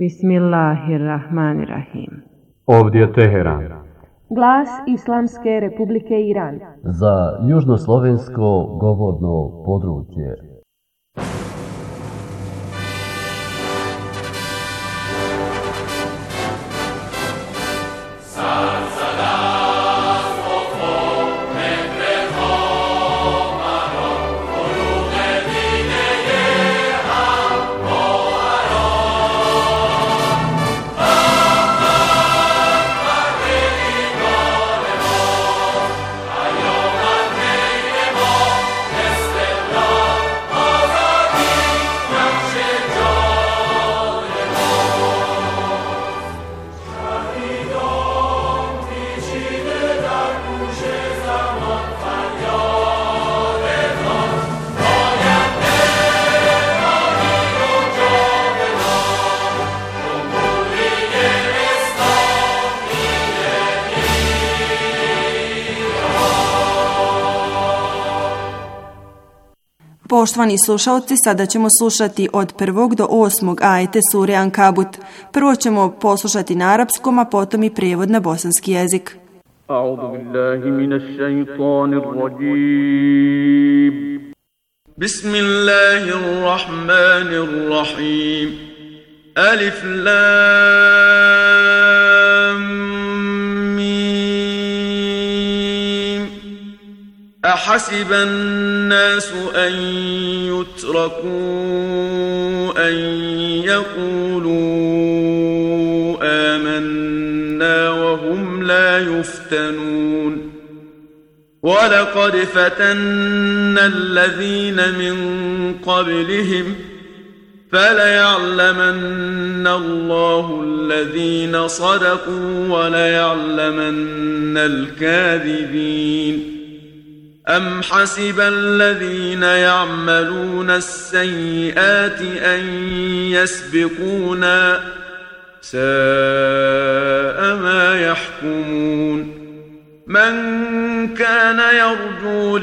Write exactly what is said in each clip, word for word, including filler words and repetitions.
Bismillahirrahmanirrahim. Ovdje je Teheran. Glas Islamske Republike Iran. Za južnoslovensko govorno područje. Poštovani slušalci, sada ćemo slušati od prvog do osmog ajete sure Ankabut. Prvo ćemo poslušati na arapskom, a potom i prijevod na bosanski jezik. A'udhu billahi minash shaitanir rajim. Bismillahirrahmanirrahim. Alif lam mim. أحسب الناس أن يتركوا أن يقولوا آمنا وهم لا يفتنون ولقد فتنا الذين من قبلهم فليعلمن الله الذين صدقوا وليعلمن الكاذبين أم حسب الذين يعملون السيئات أن يسبقونا ساء ما يحكمون من كان يرجو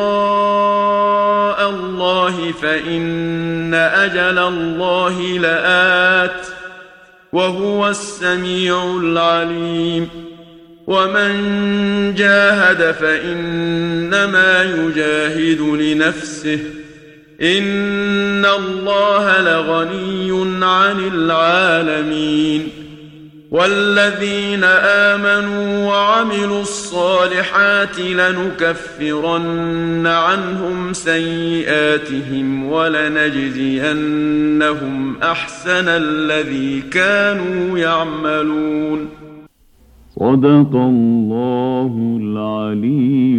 لقاء الله فإن أجل الله لآت وهو السميع العليم ومن جاهد فإنما يجاهد لنفسه إن الله لغني عن العالمين والذين آمنوا وعملوا الصالحات لنكفرن عنهم سيئاتهم ولنجزينهم أحسن الذي كانوا يعملون صدق الله العلي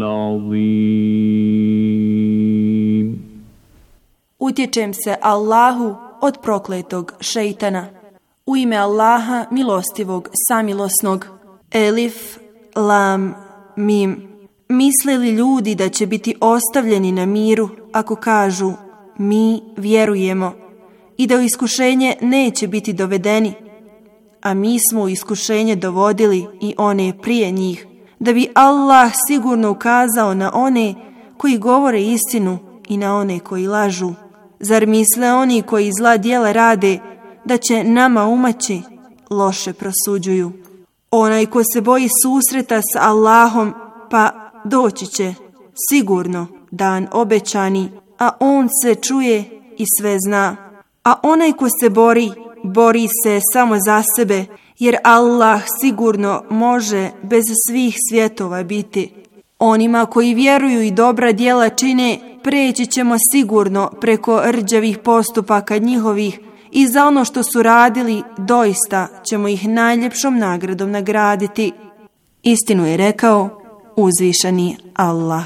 العظيم. Utječem se Allahu od prokletog šejtana. U ime Allaha milostivog samilosnog. Elif, lam, mim. Misle li ljudi da će biti ostavljeni na miru ako kažu mi vjerujemo i da u iskušenje neće biti dovedeni? A mi smo u iskušenje dovodili i one prije njih, da bi Allah sigurno ukazao na one koji govore istinu i na one koji lažu. Zar misle oni koji zla djela rade da će nama umaći? Loše prosuđuju. Onaj ko se boji susreta s Allahom, pa doći će sigurno dan obećani, a on sve čuje i sve zna. A onaj ko se bori, bori se samo za sebe, jer Allah sigurno može bez svih svjetova biti. Onima koji vjeruju i dobra djela čine, preći ćemo sigurno preko rđavih postupaka njihovih i za ono što su radili doista ćemo ih najljepšom nagradom nagraditi. Istinu je rekao uzvišeni Allah.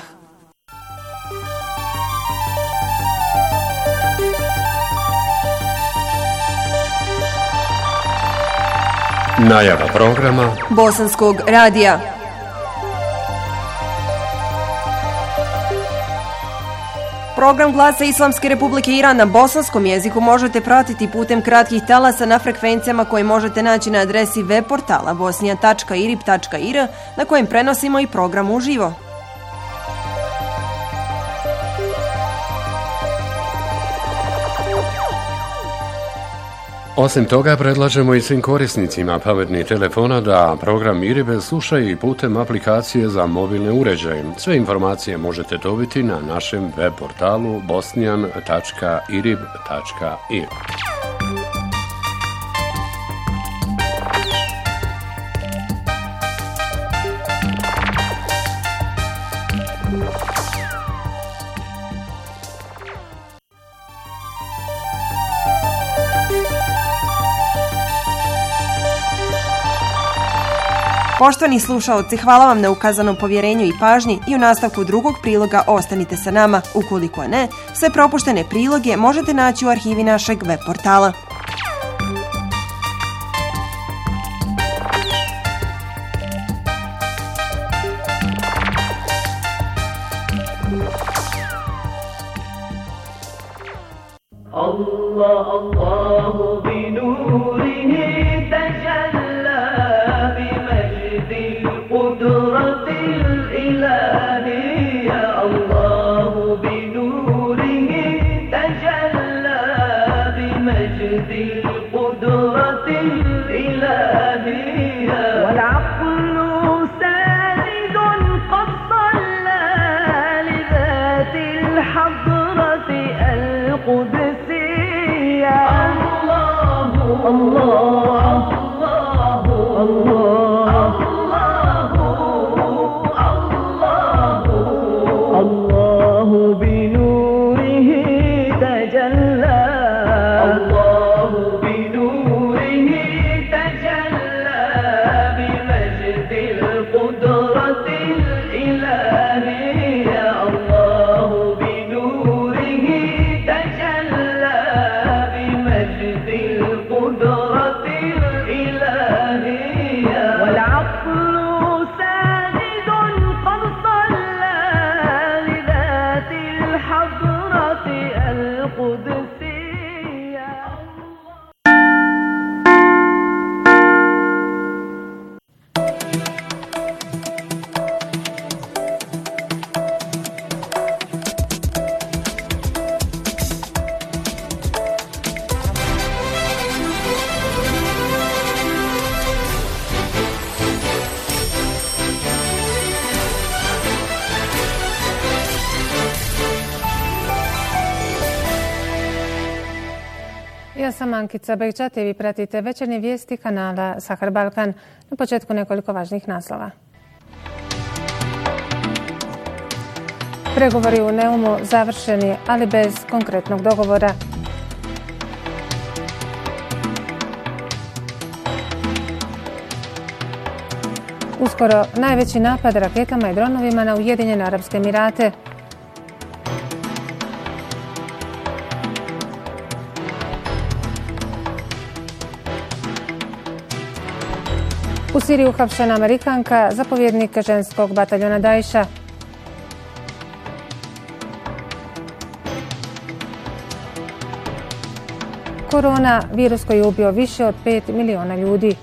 Najava programa Bosanskog radija. Program Glasa Islamske Republike Iran na bosanskom jeziku možete pratiti putem kratkih talasa na frekvencijama koje možete naći na adresi web portala bosnija tačka irib tačka ir na kojem prenosimo i program uživo. Osim toga, predlažemo i svim korisnicima pametnih telefona da program Iribe slušaju i putem aplikacije za mobilne uređaje. Sve informacije možete dobiti na našem web portalu bosnijan tačka irib tačka i r. Poštovani slušaoci, hvala vam na ukazanom povjerenju i pažnji i u nastavku drugog priloga ostanite sa nama. Ukoliko ne, sve propuštene priloge možete naći u arhivi našeg web portala. Allah, Allahu bi nurihi tajalla bi majdil qudratil ilahiyya. Allahu bi nurihi tajalla bi majdil qudratil ilahiyya. Wal aqlu sanidun qad salla li dhatil hadrati al-qudus. الله الله الله الله بنوره تجلى الله بنوره تجلى بمجد القدرة الإلهية. الله بنوره تجلى بمجد القدرة الإلهية. والعقل ساجد قد صلى لذات الحضرة القدسية. Ja sam Ankica Bejčat i vi pratite večernje vijesti kanala Sahar Balkan. Na početku nekoliko važnih naslova. Pregovori u Neumu završeni, ali bez konkretnog dogovora. Uskoro najveći napad raketama i dronovima na Ujedinjene Arapske Emirate. U Siriji uhapšena Amerikanka, zapovjednik ženskog bataljona Daesha. Korona, virus koji je ubio više od pet miliona ljudi.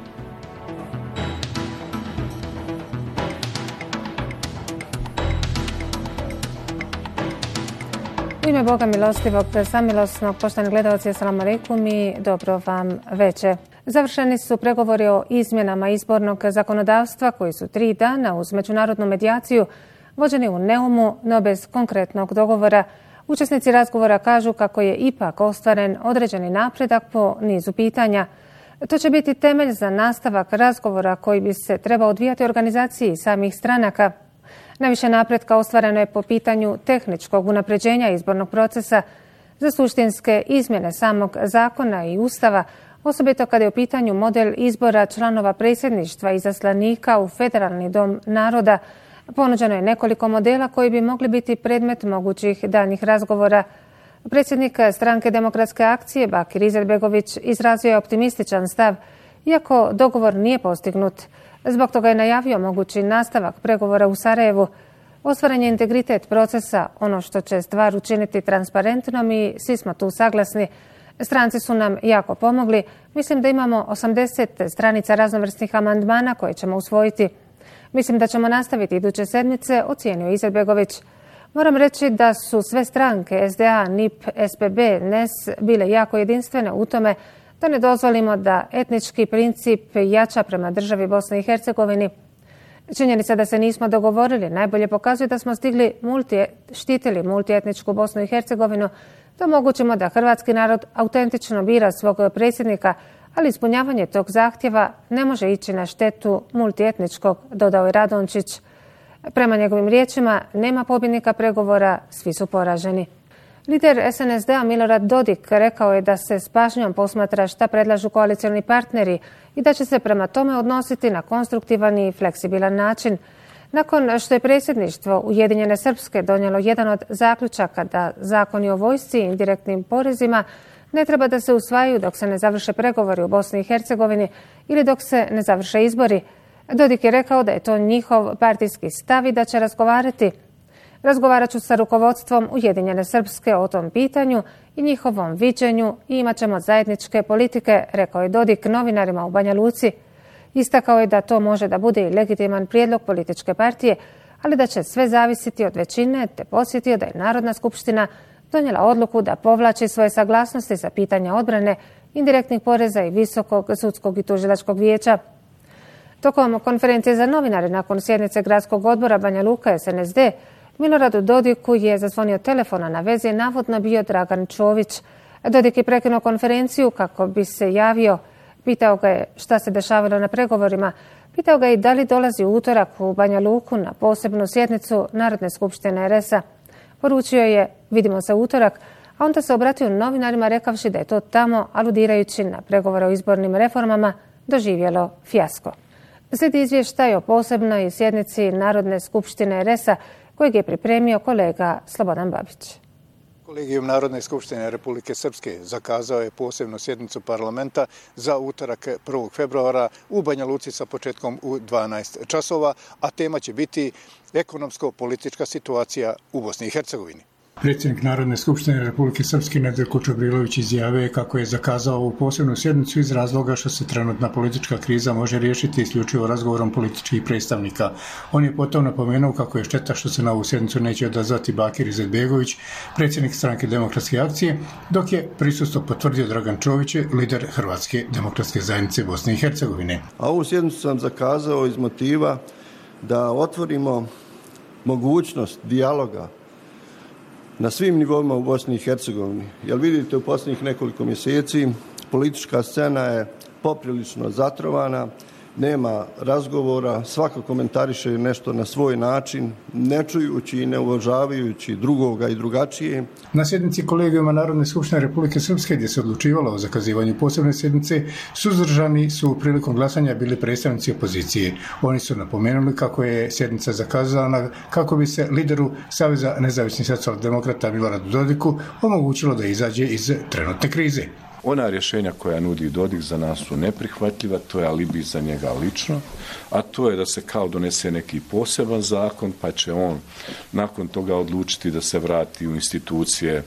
U ime Boga milostivog, samilosnog, poštovani gledalci, assalamu alaikum i dobro vam večer. Završeni su pregovori o izmjenama izbornog zakonodavstva koji su tri dana uz međunarodnu medijaciju vođeni u Neumu, no bez konkretnog dogovora. Učesnici razgovora kažu kako je ipak ostvaren određeni napredak po nizu pitanja. To će biti temelj za nastavak razgovora koji bi se trebao odvijati u organizaciji samih stranaka. Najviše napretka ostvareno je po pitanju tehničkog unapređenja izbornog procesa za suštinske izmjene samog zakona i ustava, osobito kada je u pitanju model izbora članova predsjedništva i izaslanika u Federalni dom naroda. Ponuđeno je nekoliko modela koji bi mogli biti predmet mogućih daljnjih razgovora. Predsjednik stranke Demokratske akcije Bakir Izetbegović izrazio je optimističan stav, iako dogovor nije postignut. Zbog toga je najavio mogući nastavak pregovora u Sarajevu. Ostvaren je integritet procesa, ono što će stvar učiniti transparentnom i svi smo tu saglasni. Stranci su nam jako pomogli. Mislim da imamo osamdeset stranica raznovrsnih amandmana koje ćemo usvojiti. Mislim da ćemo nastaviti iduće sedmice, ocijenio Izetbegović. Moram reći da su sve stranke S D A, N I P, S P B, N E S bile jako jedinstvene u tome da ne dozvolimo da etnički princip jača prema državi Bosne i Hercegovini. Činjenica da se nismo dogovorili najbolje pokazuje da smo stigli multi, štitili multietničku Bosnu i Hercegovinu, da omogućimo da hrvatski narod autentično bira svog predsjednika, ali ispunjavanje tog zahtjeva ne može ići na štetu multietničkog, dodao je Radončić. Prema njegovim riječima, nema pobjednika pregovora, svi su poraženi. Lider es en es de-a Milorad Dodik rekao je da se s pažnjom posmatra šta predlažu koalicioni partneri i da će se prema tome odnositi na konstruktivan i fleksibilan način. Nakon što je predsjedništvo Ujedinjene Srpske donijelo jedan od zaključaka da zakoni o vojsci i indirektnim porezima ne treba da se usvajaju dok se ne završe pregovori u Bosni i Hercegovini ili dok se ne završe izbori, Dodik je rekao da je to njihov partijski stav i da će razgovarati. Razgovarat ću sa rukovodstvom Ujedinjene Srpske o tom pitanju i njihovom viđenju i imat ćemo zajedničke politike, rekao je Dodik novinarima u Banja Luci. Istakao je da to može da bude i legitiman prijedlog političke partije, ali da će sve zavisiti od većine, te podsjetio da je Narodna skupština donijela odluku da povlači svoje saglasnosti za pitanja odbrane, indirektnih poreza i Visokog sudskog i tužilačkog vijeća. Tokom konferencije za novinare nakon sjednice Gradskog odbora Banja Luka es en es de, Miloradu Dodiku je zazvonio telefona na vezi, navodno bio Dragan Čović. Dodik je prekinuo konferenciju kako bi se javio. Pitao ga je šta se dešavalo na pregovorima. Pitao ga je i da li dolazi u utorak u Banja Luku na posebnu sjednicu Narodne skupštine er es a. Poručio je, vidimo se u utorak, a onda se obratio novinarima rekavši da je to tamo, aludirajući na pregovore o izbornim reformama, doživjelo fijasko. Slijedi izvještaj o posebnoj sjednici Narodne skupštine er es a kojeg je pripremio kolega Slobodan Babić. Kolegijum Narodne skupštine Republike Srpske zakazao je posebnu sjednicu parlamenta za utorak prvog februara u Banja Luci sa početkom u dvanaest časova, a tema će biti ekonomsko-politička situacija u Bosni i Hercegovini. Predsjednik Narodne skupštine Republike Srpske Nedeljko Čobrilović izjavio kako je zakazao ovu posebnu sjednicu iz razloga što se trenutna politička kriza može riješiti isključivo razgovorom političkih predstavnika. On je potom napomenuo kako je šteta što se na ovu sjednicu neće odazvati Bakir Izetbegović, predsjednik stranke Demokratske akcije, dok je prisustvo potvrdio Dragan Čović, lider Hrvatske demokratske zajednice Bosne i Hercegovine. A ovu sjednicu sam zakazao iz motiva da otvorimo mogućnost dijaloga na svim nivoima u Bosni i Hercegovini. Jer vidite, u posljednjih nekoliko mjeseci politička scena je poprilično zatrovana, nema razgovora, svako komentariše nešto na svoj način, ne čujući i ne uvažavajući drugoga i drugačije. Na sjednici Kolegijuma Narodne skupštine Republike Srpske, gdje se odlučivalo o zakazivanju posebne sjednice, suzdržani su prilikom glasanja bili predstavnici opozicije. Oni su napomenuli kako je sjednica zakazana kako bi se lideru Saveza nezavisnih socijaldemokrata Miloradu Dodiku omogućilo da izađe iz trenutne krize. Ona rješenja koja nudi Dodik za nas su neprihvatljiva, to je alibi za njega lično, a to je da se kao donese neki poseban zakon, pa će on nakon toga odlučiti da se vrati u institucije,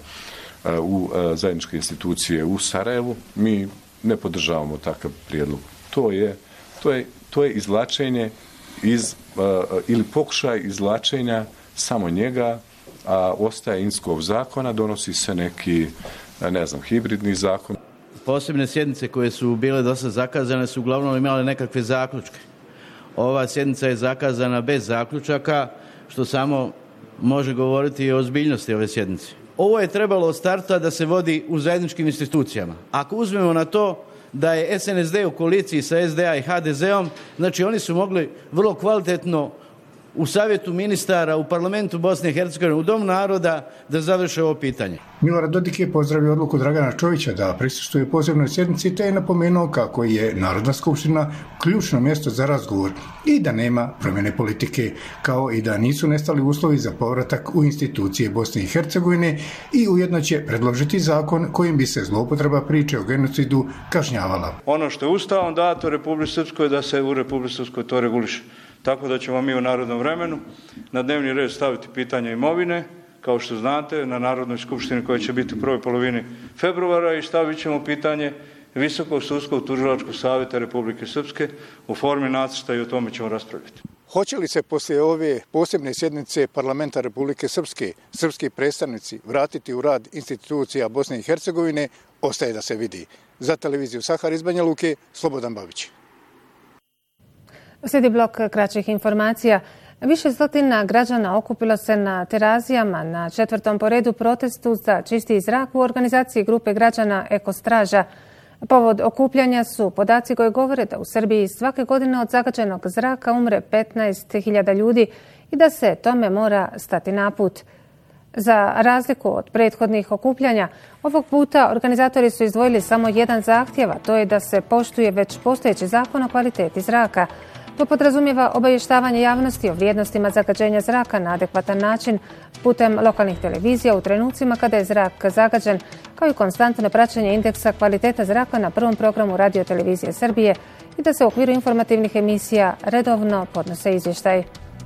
u zajedničke institucije u Sarajevu. Mi ne podržavamo takav prijedlog. To je, to je, to je izvlačenje iz, ili pokušaj izvlačenja samo njega, a ostaje Inskog zakona, donosi se neki, ne znam, hibridni zakon. Posebne sjednice koje su bile dosta zakazane su uglavnom imale nekakve zaključke. Ova sjednica je zakazana bez zaključaka, što samo može govoriti o ozbiljnosti ove sjednice. Ovo je trebalo od starta da se vodi u zajedničkim institucijama. Ako uzmemo na to da je es en es de u koaliciji sa es de a i ha de zeom, znači oni su mogli vrlo kvalitetno u Savjetu ministara, u Parlamentu Bosne i Hercegovine, u Domu naroda da završe ovo pitanje. Milorad Dodik je pozdravio odluku Dragana Čovića da prisustvuje posebnoj sjednici, te je napomenuo kako je Narodna skupština ključno mjesto za razgovor i da nema promjene politike, kao i da nisu nestali uslovi za povratak u institucije Bosne i Hercegovine i ujedno će predložiti zakon kojim bi se zloupotreba priče o genocidu kažnjavala. Ono što je Ustavom dato Republici Srpskoj da se u Republici Srpskoj to reguliše. Tako da ćemo mi u narodnom vremenu na dnevni red staviti pitanje imovine, kao što znate, na Narodnoj skupštini koja će biti u prvoj polovini februara, i stavit ćemo pitanje Visokog sudskog tužilačkog savjeta Republike Srpske u formi nacrta i o tome ćemo raspravljati. Hoće li se poslije ove posebne sjednice Parlamenta Republike Srpske srpski predstavnici vratiti u rad institucija Bosne i Hercegovine, ostaje da se vidi. Za televiziju Sahar iz Banja Luke, Slobodan Babić. Slijedi blok kraćih informacija. Više stotina građana okupilo se na Terazijama na četvrtom po redu protestu za čistiji zrak u organizaciji grupe građana Ekostraža. Povod okupljanja su podaci koji govore da u Srbiji svake godine od zagađenog zraka umre petnaest hiljada ljudi i da se tome mora stati na put. Za razliku od prethodnih okupljanja, ovog puta organizatori su izdvojili samo jedan zahtjev, a to je da se poštuje već postojeći zakon o kvaliteti zraka. To podrazumijeva obavještavanje javnosti o vrijednostima zagađenja zraka na adekvatan način putem lokalnih televizija u trenucima kada je zrak zagađen, kao i konstantno praćenje indeksa kvaliteta zraka na prvom programu Radio televizije Srbije i da se u okviru informativnih emisija redovno podnose izvještaj.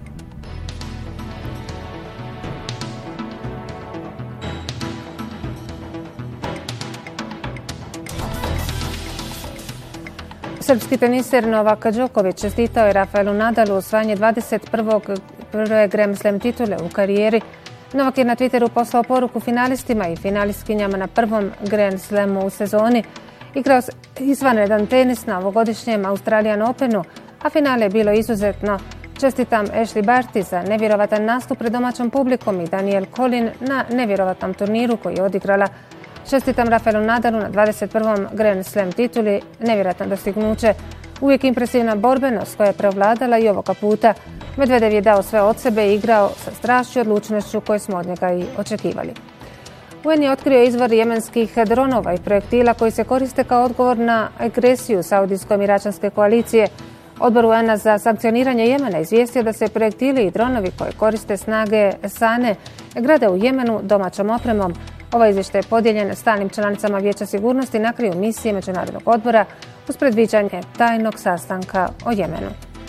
Srpski teniser Novak Đoković čestitao je Rafaelu Nadalu osvajanje dvadeset prve Grand Slam titule u karijeri. Novak je na Twitteru poslao poruku finalistima i finalistkinjama na prvom Grand Slamu u sezoni. Igrao se izvanredan tenis na ovogodišnjem Australian Openu, a finale je bilo izuzetno. Čestitam Ashley Barty za nevjerovatan nastup pred domaćom publikom i Danielle Collin na nevjerovatnom turniru koji je odigrala. Čestitam Rafaelu Nadalu na dvadeset prvom Grand Slam tituli, nevjerojatno dostignuće. Uvijek impresivna borbenost koja je prevladala i ovoga puta. Medvedev je dao sve od sebe i igrao sa strašću i odlučnošću koje smo od njega i očekivali. U en je otkrio izvor jemenskih dronova i projektila koji se koriste kao odgovor na agresiju Saudijsko-Emiračanske koalicije. Odbor u en-a za sankcioniranje Jemena izvijestio da se projektili i dronovi koje koriste snage Sane grade u Jemenu domaćom opremom. Ovaj izvještaj je podijeljen stalnim članicama Vijeća sigurnosti na kraju misije Međunarodnog odbora uz predviđanje tajnog sastanka o Jemenu.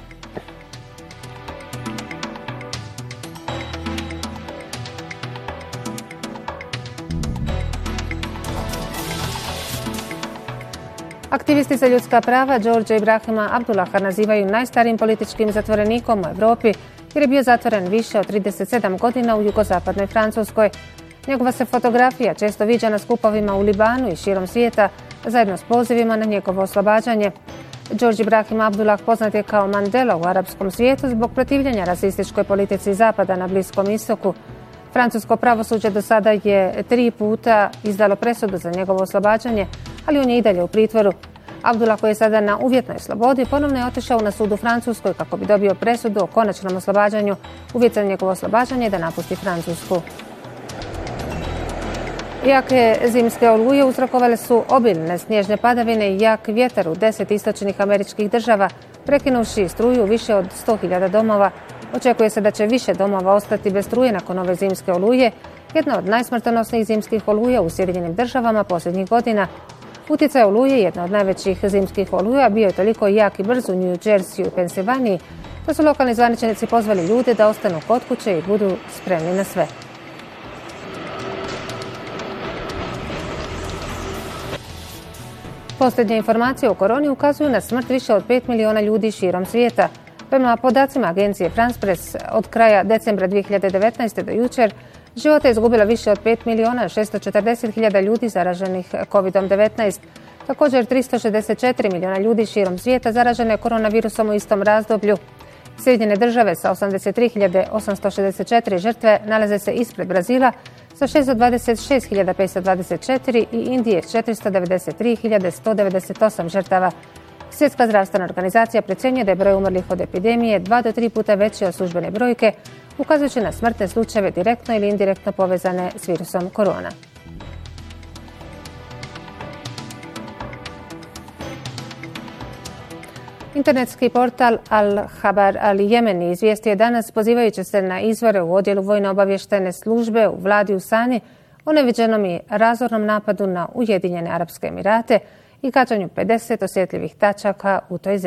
Aktivisti za ljudska prava Đorđa Ibrahima Abdullaha nazivaju najstarijim političkim zatvorenikom u Europi jer je bio zatvoren više od trideset sedam godina u jugozapadnoj Francuskoj. Njegova se fotografija često viđa na skupovima u Libanu i širom svijeta, zajedno s pozivima na njegovo oslobađanje. Đorđe Ibrahim Abdullah poznat je kao Mandela u arapskom svijetu zbog protivljenja rasističkoj politici Zapada na Bliskom istoku. Francusko pravosuđe do sada je tri puta izdalo presudu za njegovo oslobađanje, ali on je i dalje u pritvoru. Abdullah, koji je sada na uvjetnoj slobodi, ponovno je otišao na sud u Francuskoj kako bi dobio presudu o konačnom oslobađanju. Uvjet za njegovo oslobađanje je da napusti Francusku. Jake zimske oluje uzrokovale su obilne snježne padavine i jak vjetar u deset istočnih američkih država, prekinuši struju više od sto hiljada domova. Očekuje se da će više domova ostati bez struje nakon ove zimske oluje, jedna od najsmrtonosnijih zimskih oluja u Sjedinjenim državama posljednjih godina. Utjecaj oluje, jedna od najvećih zimskih oluja, bio je toliko jak i brz u New Jerseyu i Pensilvaniji da su lokalni zvaničnici pozvali ljude da ostanu kod kuće i budu spremni na sve. Posljednje informacije o koroni ukazuju na smrt više od pet miliona ljudi širom svijeta. Prema podacima agencije France Press, od kraja decembra dvije hiljade devetnaeste. do jučer, života je izgubila više od pet miliona šesto četrdeset hiljada ljudi zaraženih kovid devetnaest. Također tristo šezdeset četiri miliona ljudi širom svijeta zaraženo je koronavirusom u istom razdoblju. Sjedinjene države sa osamdeset tri hiljade osamsto šezdeset četiri žrtve nalaze se ispred Brazila sa šesto dvadeset šest hiljada petsto dvadeset četiri i Indije s četiristo devedeset tri hiljade sto devedeset osam žrtava. Svjetska zdravstvena organizacija procjenjuje da je broj umrlih od epidemije dva do tri puta veći od službene brojke, ukazujući na smrtne slučajeve direktno ili indirektno povezane s virusom korona. Internetski portal Al-Habar Al-Jemeni izvijestio je danas, pozivajući se na izvore u odjelu vojno obavještene službe u vladi u Sani, o neviđenom i razornom napadu na Ujedinjene Arapske Emirate i gađanju pedeset osjetljivih tačaka u toj zemlji.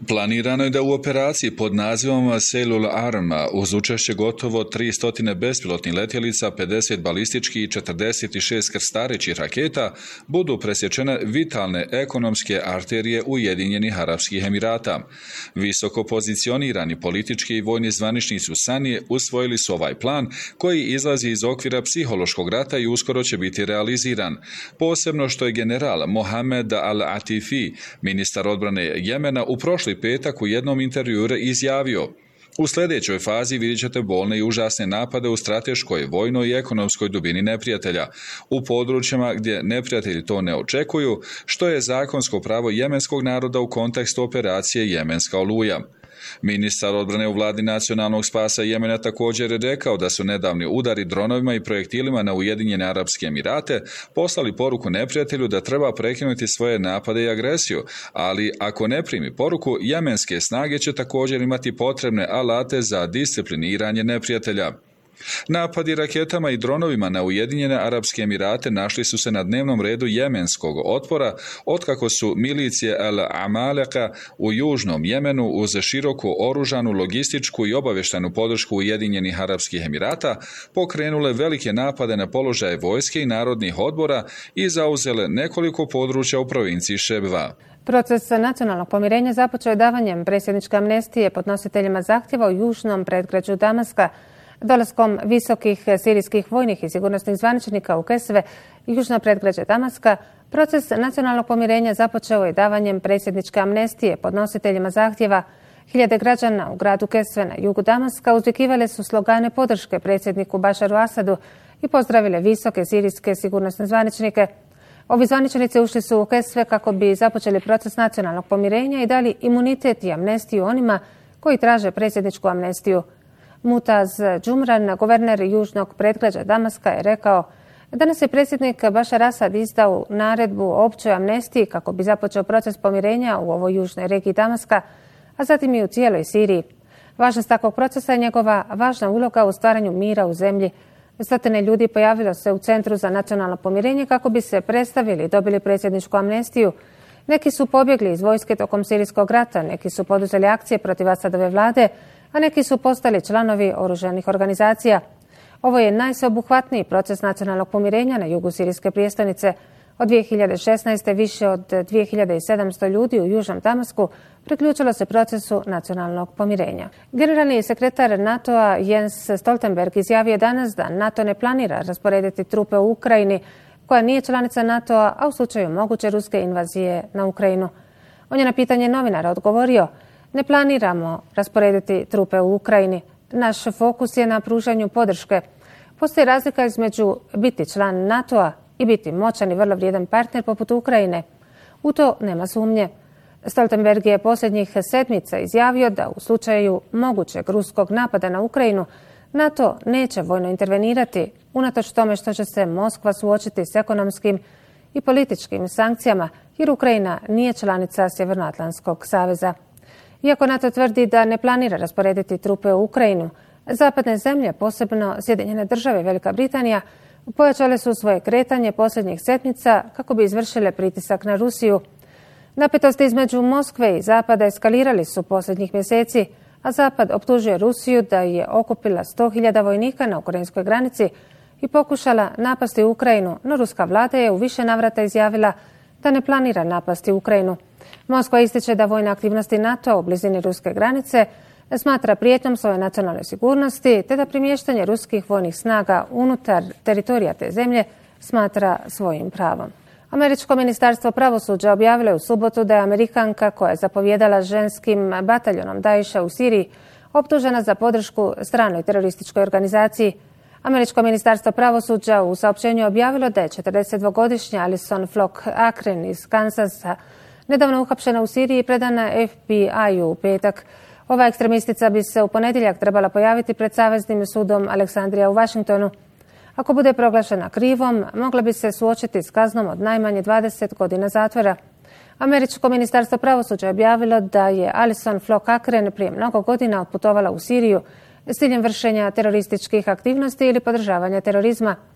Planirano je da u operaciji pod nazivom Selul Arm uz učešće gotovo tristo bespilotnih letjelica, pedeset balističkih i četrdeset šest krstarećih raketa budu presječene vitalne ekonomske arterije Ujedinjenih Arapskih Emirata. Visoko pozicionirani politički i vojni zvaničnici u Sanije usvojili su ovaj plan koji izlazi iz okvira psihološkog rata i uskoro će biti realiziran. Posebno što je general Mohamed Al-Atifi, ministar odbrane Jemena, u prošli petak u jednom intervjuu izjavio: u sljedećoj fazi vidjet ćete bolne i užasne napade u strateškoj, vojnoj i ekonomskoj dubini neprijatelja, u područjima gdje neprijatelji to ne očekuju, što je zakonsko pravo jemenskog naroda u kontekstu operacije Jemenska oluja. Ministar odbrane u vladi nacionalnog spasa Jemena također je rekao da su nedavni udari dronovima i projektilima na Ujedinjene Arapske Emirate poslali poruku neprijatelju da treba prekinuti svoje napade i agresiju, ali ako ne primi poruku, jemenske snage će također imati potrebne alate za discipliniranje neprijatelja. Napadi raketama i dronovima na Ujedinjene Arapske Emirate našli su se na dnevnom redu jemenskog otpora otkako su milicije Al-Amaleka u južnom Jemenu uz široku oružanu, logističku i obaveštanu podršku Ujedinjenih Arapskih Emirata pokrenule velike napade na položaje vojske i narodnih odbora i zauzele nekoliko područja u provinciji Šebva. Proces nacionalnog pomirenja započeo je davanjem predsjedničke amnestije podnositeljima zahtjeva u južnom predgrađu Damaska. Dolaskom visokih sirijskih vojnih i sigurnosnih zvaničnika u Kesve, južno predgrađe Damaska, proces nacionalnog pomirenja započeo je davanjem predsjedničke amnestije podnositeljima zahtjeva. Hiljade građana u gradu Kesve na jugu Damaska uzvikivale su slogane podrške predsjedniku Bašaru Asadu i pozdravile visoke sirijske sigurnosne zvaničnike. Ovi zvaničnici ušli su u Kesve kako bi započeli proces nacionalnog pomirenja i dali imunitet i amnestiju onima koji traže predsjedničku amnestiju. Mutaz Džumran, guverner južnog predgrađa Damaska, je rekao: danas je predsjednik Bašar Asad izdao naredbu o općoj amnestiji kako bi započeo proces pomirenja u ovoj južnoj regiji Damaska, a zatim i u cijeloj Siriji. Važnost takvog procesa je njegova važna uloga u stvaranju mira u zemlji. Stotine ljudi pojavilo se u Centru za nacionalno pomirenje kako bi se predstavili i dobili predsjedničku amnestiju. Neki su pobjegli iz vojske tokom sirijskog rata, neki su poduzeli akcije protiv Asadove vlade, a neki su postali članovi oružanih organizacija. Ovo je najsveobuhvatniji proces nacionalnog pomirenja na jugu sirijske prijestolnice. Od dvije hiljade šesnaeste. više od dvije hiljade sedamsto ljudi u južnom Damasku priključilo se procesu nacionalnog pomirenja. Generalni sekretar NATO-a Jens Stoltenberg izjavio danas da NATO ne planira rasporediti trupe u Ukrajini, koja nije članica NATO-a, a u slučaju moguće ruske invazije na Ukrajinu. On je na pitanje novinara odgovorio: ne planiramo rasporediti trupe u Ukrajini. Naš fokus je na pružanju podrške. Postoji razlika između biti član NATO-a i biti moćan i vrlo vrijedan partner poput Ukrajine. U to nema sumnje. Stoltenberg je posljednjih sedmica izjavio da u slučaju mogućeg ruskog napada na Ukrajinu NATO neće vojno intervenirati, unatoč tome što će se Moskva suočiti s ekonomskim i političkim sankcijama, jer Ukrajina nije članica Sjevernoatlantskog saveza. Iako NATO tvrdi da ne planira rasporediti trupe u Ukrajinu, zapadne zemlje, posebno Sjedinjene države i Velika Britanija, pojačale su svoje kretanje posljednjih sedmica kako bi izvršile pritisak na Rusiju. Napetosti između Moskve i Zapada eskalirali su posljednjih mjeseci, a Zapad optužuje Rusiju da je okupila sto hiljada vojnika na ukrajinskoj granici i pokušala napasti Ukrajinu, no ruska vlada je u više navrata izjavila da ne planira napasti Ukrajinu. Moskva ističe da vojne aktivnosti NATO u blizini ruske granice smatra prijetnjom svoje nacionalne sigurnosti, te da premještanje ruskih vojnih snaga unutar teritorija te zemlje smatra svojim pravom. Američko ministarstvo pravosuđa objavilo je u subotu da je Amerikanka koja je zapovjedala ženskim bataljonom Daesha u Siriji optužena za podršku stranoj terorističkoj organizaciji. Američko ministarstvo pravosuđa u saopćenju objavilo da je četrdesetdvogodišnja Alison Flock Akren iz Kansasa nedavno uhapšena u Siriji i predana F B I-u u petak. Ova ekstremistica bi se u ponedjeljak trebala pojaviti pred Saveznim sudom Aleksandrija u Washingtonu. Ako bude proglašena krivom, mogla bi se suočiti s kaznom od najmanje dvadeset godina zatvora. Američko ministarstvo pravosuđa je objavilo da je Alison Flock Akren prije mnogo godina otputovala u Siriju s ciljem vršenja terorističkih aktivnosti ili podržavanja terorizma.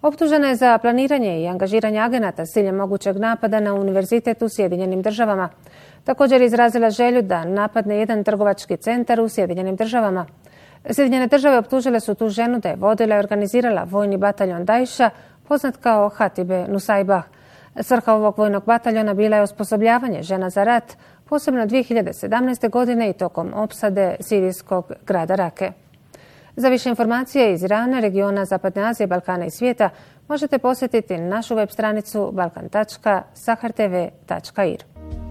Optužena je za planiranje i angažiranje agenata s ciljem mogućeg napada na univerzitet u Sjedinjenim državama. Također je izrazila želju da napadne jedan trgovački centar u Sjedinjenim državama. Sjedinjene države optužile su tu ženu da je vodila i organizirala vojni bataljon Daesha, poznat kao Hatibe Nusaybah. Svrha ovog vojnog bataljona bila je osposobljavanje žena za rat, posebno dvije hiljade sedamnaeste. godine i tokom opsade sirijskog grada Rake. Za više informacije iz Irana, regiona Zapadne Azije, Balkana i svijeta možete posjetiti našu web stranicu balkan tačka sahar t v tačka i r.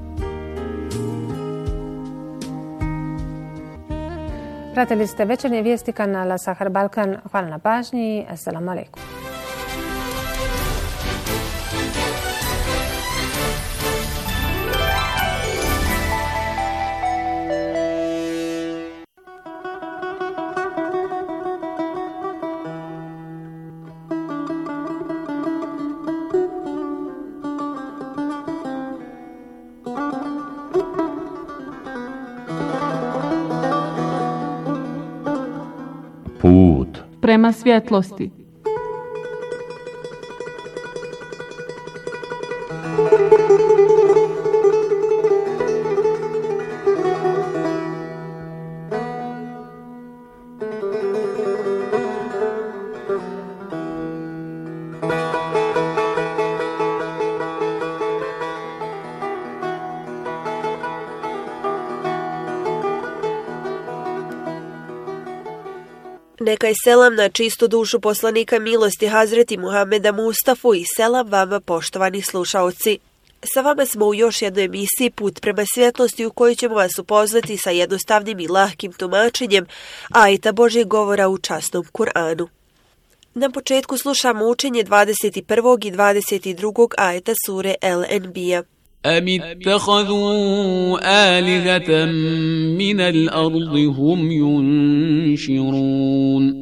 Pratili ste večernje vijesti kanala Sahar Balkan. Hvala na pažnji. Assalamu alaikum. Put prema svjetlosti. Neka je selam na čistu dušu poslanika milosti Hazreti Muhameda Mustafu i selam vama, poštovani slušaoci. Sa vama smo u još jednoj emisiji Put prema svjetlosti, u kojoj ćemo vas upoznati sa jednostavnim i lahkim tumačenjem ajeta Božjeg govora u časnom Kur'anu. Na početku slušamo učenje dvadeset prvog i dvadeset drugog ajeta sure El-Enbija. أم اتخذوا آلهة من الأرض هم ينشرون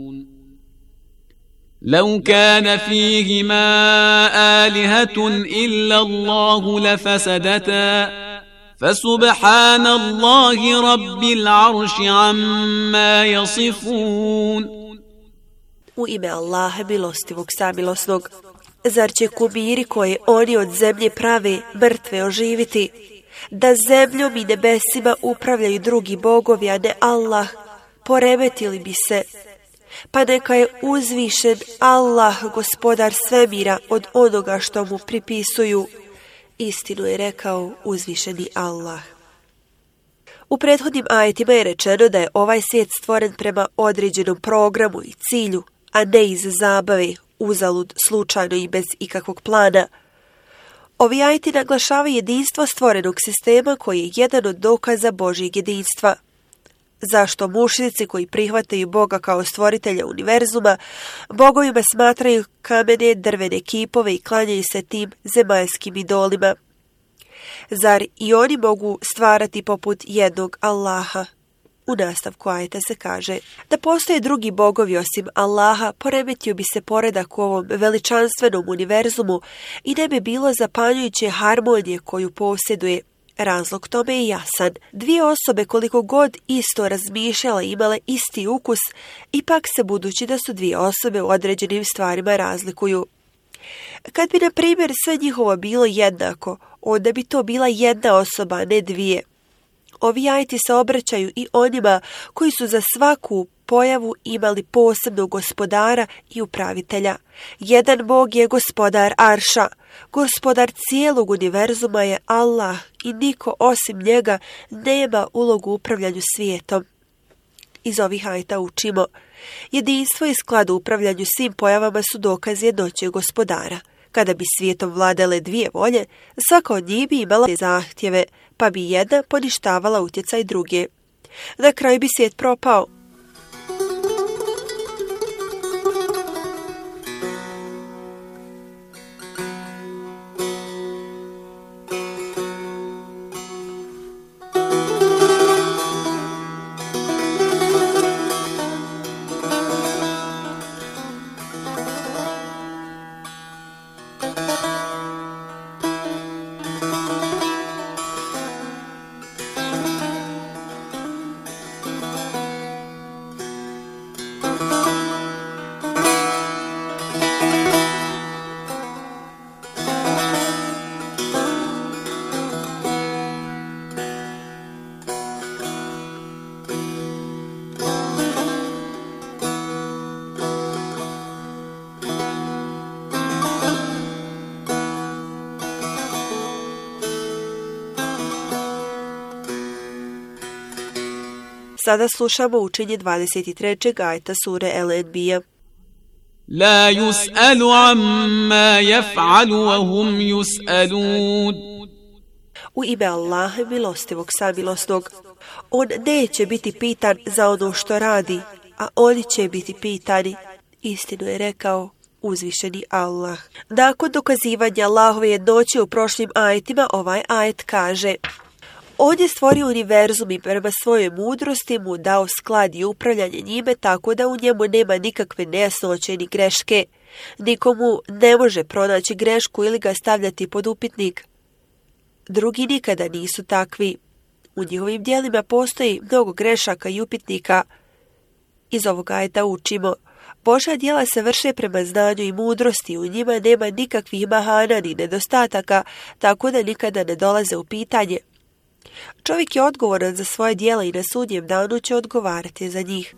لو كان فيهما آلهة إلا الله لفسدتا فسبحان الله رب العرش عما يصفون. U ime Allaha milostivog samilosnog. Zar će kumiri koje oni od zemlje prave mrtve oživiti? Da zemljom i nebesima upravljaju drugi bogovi, a ne Allah, poremetili bi se. Pa neka je uzvišen Allah, gospodar svemira, od onoga što mu pripisuju. Istinu je rekao uzvišeni Allah. U prethodnim ajetima je rečeno da je ovaj svijet stvoren prema određenom programu i cilju, a ne iz zabave, uzalud, slučajno i bez ikakvog plana. Ovi ajeti naglašavaju jedinstvo stvorenog sistema koji je jedan od dokaza Božjeg jedinstva. Zašto mušnici koji prihvataju Boga kao stvoritelja univerzuma, bogovima smatraju kamene, drvene kipove i klanjaju se tim zemaljskim idolima? Zar i oni mogu stvarati poput jednog Allaha? U nastavku ajeta se kaže da postoje drugi bogovi osim Allaha, poremetio bi se poredak u ovom veličanstvenom univerzumu i ne bi bilo zapanjujuće harmonije koju posjeduje. Razlog tome je jasan. Dvije osobe koliko god isto razmišljale imale isti ukus, ipak se budući da su dvije osobe u određenim stvarima razlikuju. Kad bi, na primjer, sve njihovo bilo jednako, onda bi to bila jedna osoba, a ne dvije. Ovi ajeti se obraćaju i onima koji su za svaku pojavu imali posebnog gospodara i upravitelja. Jedan Bog je gospodar Arša, gospodar cijelog univerzuma je Allah i niko osim njega nema ulogu u upravljanju svijetom. Iz ovih ajeta učimo: jedinstvo i sklad u upravljanju svim pojavama su dokaz jednoće gospodara. Kada bi svijetom vladale dvije volje, svaka od njih bi imala zahtjeve, pa bi jedna poništavala utjecaj druge. Na kraju bi svijet propao. Sada slušamo učenje dvadeset trećeg ajeta sure El-Enbija. لا يسأل عما يفعل وهم يسألون. U ime Allaha milostivog samilosnog. On neće biti pitan za ono što radi, a oni će biti pitani. Istinu je rekao uzvišeni Allah. Nakon dokazivanja Allahove jednoće u prošlim ajetima, ovaj ajet kaže: On je stvorio univerzum i prema svojoj mudrosti mu dao sklad i upravljanje njime tako da u njemu nema nikakve nejasnoće ni greške. Nikomu ne može pronaći grešku ili ga stavljati pod upitnik. Drugi nikada nisu takvi. U njihovim djelima postoji mnogo grešaka i upitnika. Iz ovog ajeta učimo: Božja djela se vrše prema znanju i mudrosti, u njima nema nikakvih mahana ni nedostataka, tako da nikada ne dolaze u pitanje. Čovjek je odgovoran za svoje djela i na sudnjem danu će odgovarati za njih.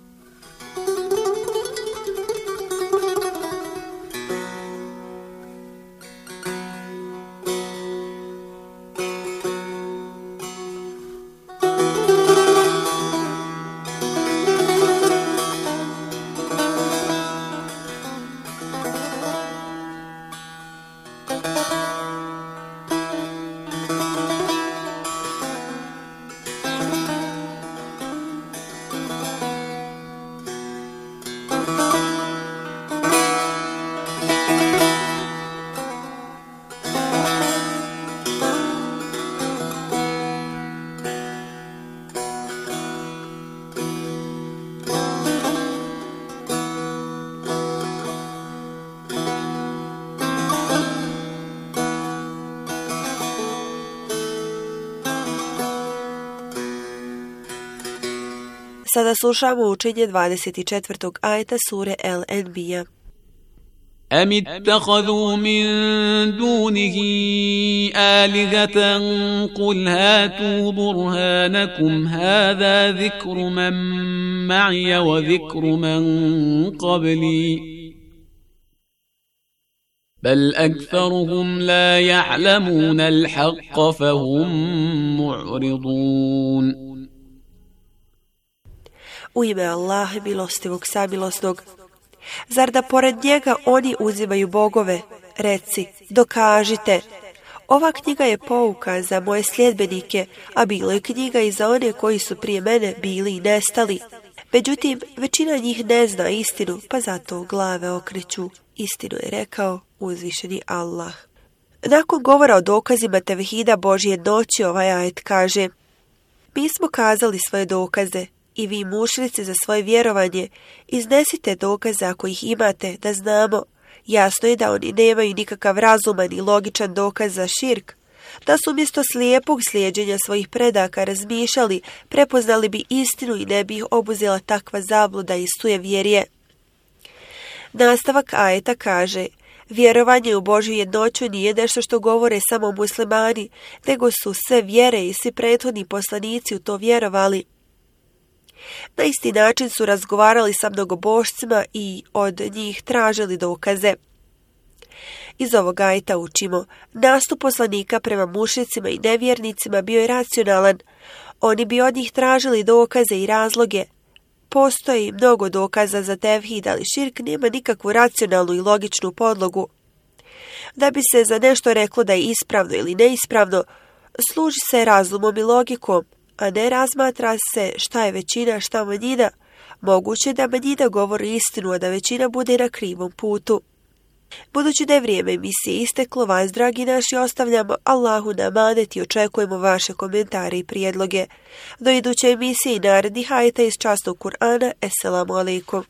Sada slušamo učenje dvadeset četvrtog ajeta sure El-Enbija. أم اتخذوا من دونه آلهة قل هاتوا برهانكم هذا ذكر من معي وذكر من قبلي بل أكثرهم لا يعلمون الحق فهم معرضون. U ime Allaha milostivog samilosnog. Zar da pored njega oni uzimaju bogove? Reci, dokažite. Ova knjiga je pouka za moje sljedbenike, a bilo je knjiga i za one koji su prije mene bili i nestali. Međutim, većina njih ne zna istinu, pa zato glave okreću. Istinu je rekao uzvišeni Allah. Nakon govora o dokazima tevhida Božje jednoće, ovaj ajet kaže: Mi smo kazali svoje dokaze, i vi mušrici za svoje vjerovanje, iznesite dokaze ako ih imate, da znamo. Jasno je da oni nemaju nikakav razuman i logičan dokaz za širk, da su umjesto slijepog slijeđenja svojih predaka razmišljali, prepoznali bi istinu i ne bi ih obuzela takva zabluda i sujevjerje. Nastavak ajeta kaže: Vjerovanje u Božju jednoću nije nešto što govore samo muslimani, nego su sve vjere i svi prethodni poslanici u to vjerovali. Na isti način su razgovarali sa mnogobošcima i od njih tražili dokaze. Iz ovog ajeta učimo: nastup poslanika prema mušricima i nevjernicima bio je racionalan. Oni bi od njih tražili dokaze i razloge. Postoji mnogo dokaza za tevhid, ali širk nema nikakvu racionalnu i logičnu podlogu. Da bi se za nešto reklo da je ispravno ili neispravno, služi se razumom i logikom, a ne razmatra se šta je većina, šta manjina. Moguće da manjina govori istinu, a da većina bude na krivom putu. Budući da je vrijeme emisije isteklo, vas, dragi naši, ostavljamo Allahu na amanet i očekujemo vaše komentare i prijedloge. Do iduće emisije i narednih ajeta iz časnog Kur'ana. Esselamu alaikum.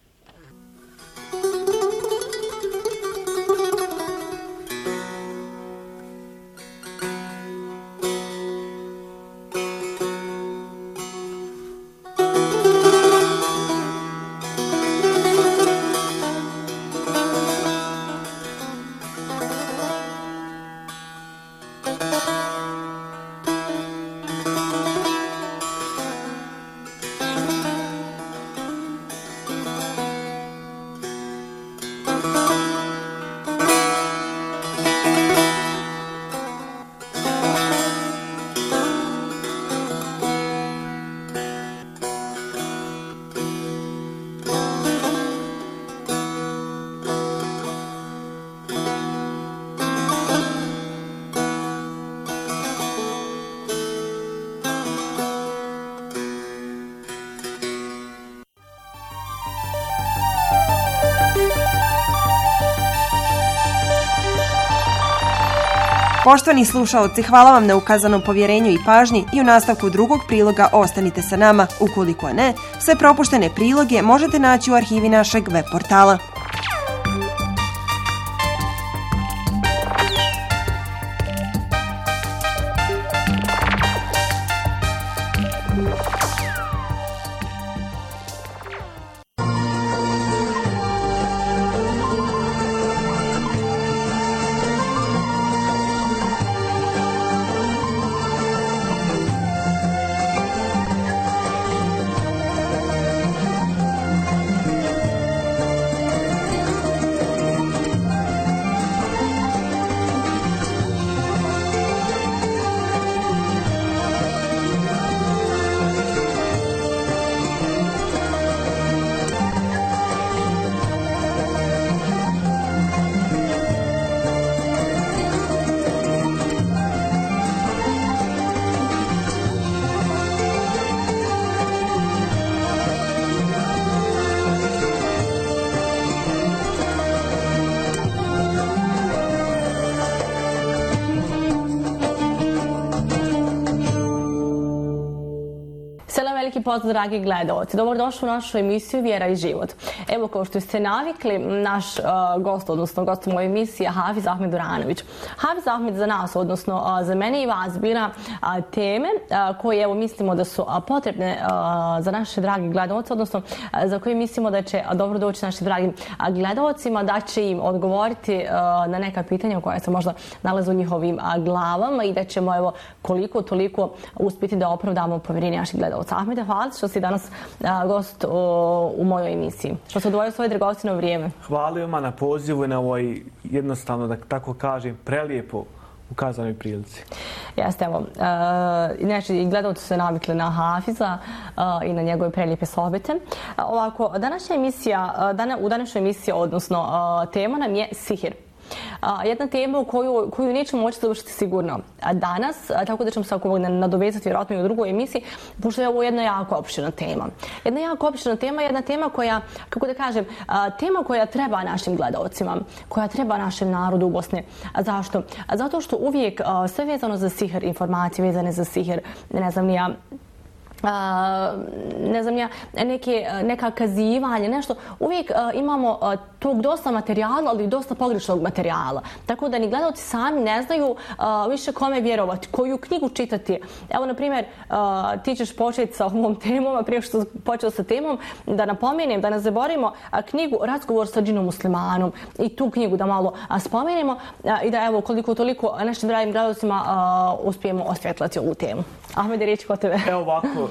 Poštovani slušaoci, hvala vam na ukazanom povjerenju i pažnji i u nastavku drugog priloga ostanite sa nama. Ukoliko ne, sve propuštene priloge možete naći u arhivi našeg web portala. Pozdrav, dragi gledalci. Dobrodošli u našu emisiju Vjera i život. Evo, kao što ste navikli, naš uh, gost, odnosno gost u mojoj emisiji je Hafiz Ahmed Duranović. Hafiz Ahmed za nas, odnosno uh, za mene i vas, bira uh, teme uh, koje evo, mislimo da su uh, potrebne uh, za naše dragi gledalce, odnosno uh, za koje mislimo da će uh, dobro doći našim dragim uh, gledalcima, da će im odgovoriti uh, na neka pitanja koja se možda nalaze u njihovim uh, glavama i da ćemo evo, koliko toliko uspjeti da opravdamo povjerenje naših gledalca. Ahmede, hvala što si danas a, gost o, u mojoj emisiji. Što se odvojio svoje dragocjeno vrijeme. Hvala vam na pozivu i na ovoj jednostavno, da tako kažem, prelijepo ukazanoj prilici. Jeste, evo. Inače, i gledalci su se navikli na Hafiza a, i na njegove prelijepe sohbete. A, ovako, današnja emisija, a, dana, u današnjoj emisiji, odnosno a, tema nam je sihir. A, jedna tema u koju, koju nećemo moći završiti sigurno danas, a, tako da ćemo se ako nadovezati vjerojatno i u drugoj emisiji, pošto je ovo jedna jako opširna tema. Jedna jako opširna tema, jedna tema koja, kako da kažem, a, tema koja treba našim gledalcima, koja treba našem narodu u Bosni. A zašto? A zato što uvijek a, sve vezano za sihir, informacije vezane za sihir, ne znam ni ja, Uh, ne znam ja, neke, neka kazivanje, nešto. Uvijek uh, imamo uh, tog dosta materijala, ali dosta pogrešnog materijala. Tako da ni gledalci sami ne znaju uh, više kome vjerovati, koju knjigu čitati. Evo, na primjer, uh, ti ćeš početi sa ovom temom, a prije što počeo sa temom, da napomenem, da ne zaboravimo uh, knjigu Razgovor sa džinom muslimanom i tu knjigu da malo uh, spomenemo uh, i da evo koliko toliko našim dragim gledalcima uh, uspijemo osvjetlati ovu temu. Ahmede, riječ kod tebe. Evo ovako,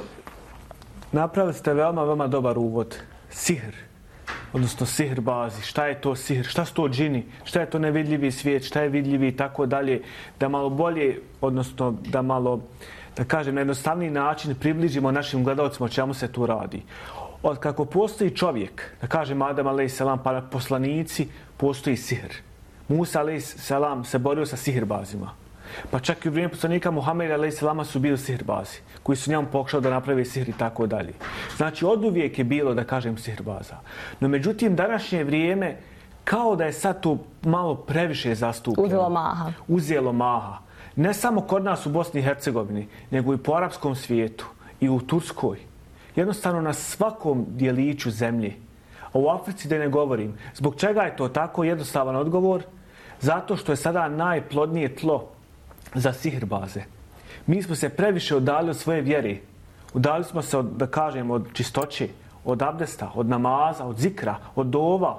napravili ste veoma, veoma dobar uvod. Sihr, odnosno sihr bazi. Šta je to sihr? Šta su to džini? Šta je to nevidljivi svijet? Šta je vidljivi i tako dalje? Da malo bolje, odnosno da malo, da kažem, na jednostavniji način približimo našim gledalcima o čemu se tu radi. Od kako postoji čovjek, da kažem Adam alejhi pa poslanici, postoji sihr. Musa alejhi se borio sa sihrbazima. Pa čak i u vrijeme poslanika Muhameda alejhi selam su bili sihrbazi, koji su njemu pokušali da naprave sihr i tako dalje. Znači, oduvijek je bilo, da kažem, sihrbaza. No, međutim, današnje vrijeme, kao da je sad to malo previše zastupljeno. Uzelo maha. Uzelo maha. Ne samo kod nas u Bosni i Hercegovini, nego i po arapskom svijetu i u Turskoj. Jednostavno na svakom dijeliću zemlje. A u Africi da ne govorim. Zbog čega je to tako? Jednostavan odgovor. Zato što je sada najplodnije tlo za sihrbaze. Mi smo se previše udali od svoje vjere. Udali smo se, od, da kažem, od čistoće, od abdesta, od namaza, od zikra, od dova.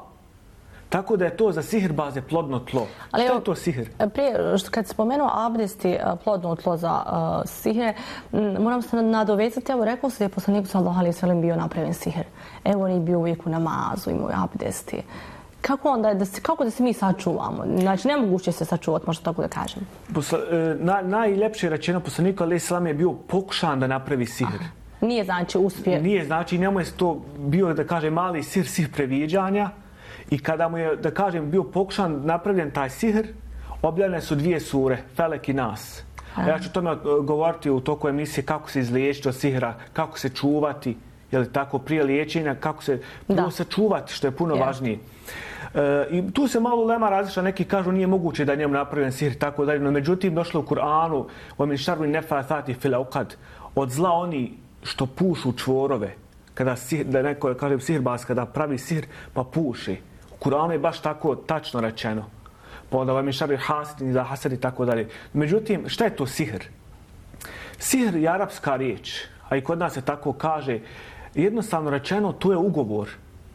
Tako da je to za sihrbaze plodno tlo. Ali što je to sihr? Prije, što kad spomenuo abdesti plodno tlo za uh, sihre, moram se nadovezati, evo rekao se da je poslanik sallallahu alejhi ve sellem bio napravljen sihr. Evo on je bio uvijek u namazu, imao abdesti. Kako onda, da se, kako da se mi sačuvamo? Znači, nemoguće se sačuvati, možda tako da kažem. Posla, na, najljepše rečeno, poslanik alejhi selam je bio pokušan da napravi sihr. Aha. Nije znači uspije. Nije znači, njemu je to bio, da kažem, mali sihr, sihr previđanja. I kada mu je, da kažem, bio pokušan napravljen taj sihr, objavljene su dvije sure, Felek i Nas. A ja ću tome govoriti u toku emisije kako se izliječiti od sihra, kako se čuvati, je li tako, prije liječenja, kako se prvo se čuvati, što je puno yeah. važnije. E, I tu se malo lema različa, neki kažu nije moguće da je njemu napravljen sihr, tako dalje, no međutim došlo u Kur'anu وَمِنْ شَرِّ النَّفَّاثَاتِ فِي الْعُقَدِ od zla oni što pušu čvorove, kada sihr, da neko kaže sihrbaz, kada pravi sihr pa puši. U Kur'anu je baš tako tačno rečeno. Pa onda vam je šarri hasidin za hasad i tako dalje. Međutim, šta je to sihr? Sihr je arapska riječ, a i kod nas se tako kaže. Jednostavno rečeno, to je ugovor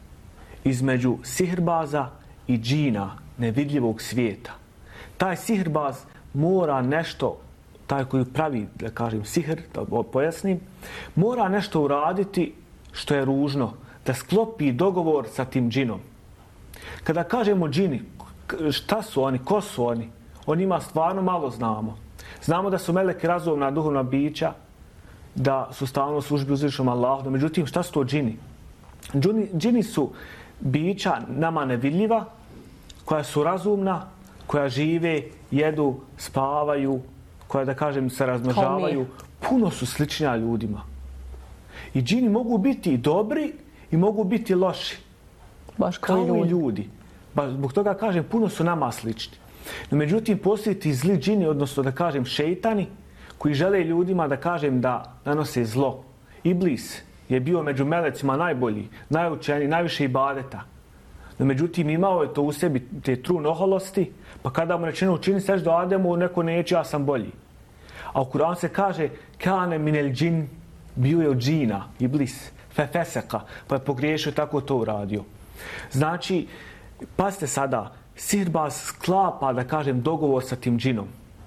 između sihrbaza i džina, nevidljivog svijeta. Taj sihrbaz mora nešto, taj koji pravi, da kažem, sihr, da pojasnim, mora nešto uraditi što je ružno, da sklopi dogovor sa tim džinom. Kada kažemo džini, šta su oni, ko su oni? O njima stvarno malo znamo. Znamo da su meleki razumna duhovna bića, da su stalno u službi uzvišenom Allahu. Međutim, šta su to džini? Džini, džini su bića nama nevidljiva, koja su razumna, koja žive, jedu, spavaju, koja, da kažem, se razmnožavaju. Puno su sličnija ljudima. I džini mogu biti dobri i mogu biti loši. Baš kao ljudi. i ljudi. Ba, zbog toga kažem, puno su nama slični. No, međutim, postoji ti zli džini, odnosno da kažem šejtani, koji žele ljudima da kažem da nanose zlo. Iblis je bio među melecima najbolji, najučeniji, najviše ibadeta. No, međutim, imao je to u sebi, te trun oholosti, pa kada mu rečeno učini seš do Ademu, neko neće, ja sam bolji. A u Kur'anu se kaže kane minel džin, bio je od džina, Iblis, fefeseka, pa je pogriješio, tako to uradio. Znači, pazite sada, sihirbaz sklapa, da kažem, dogovor sa tim džinom.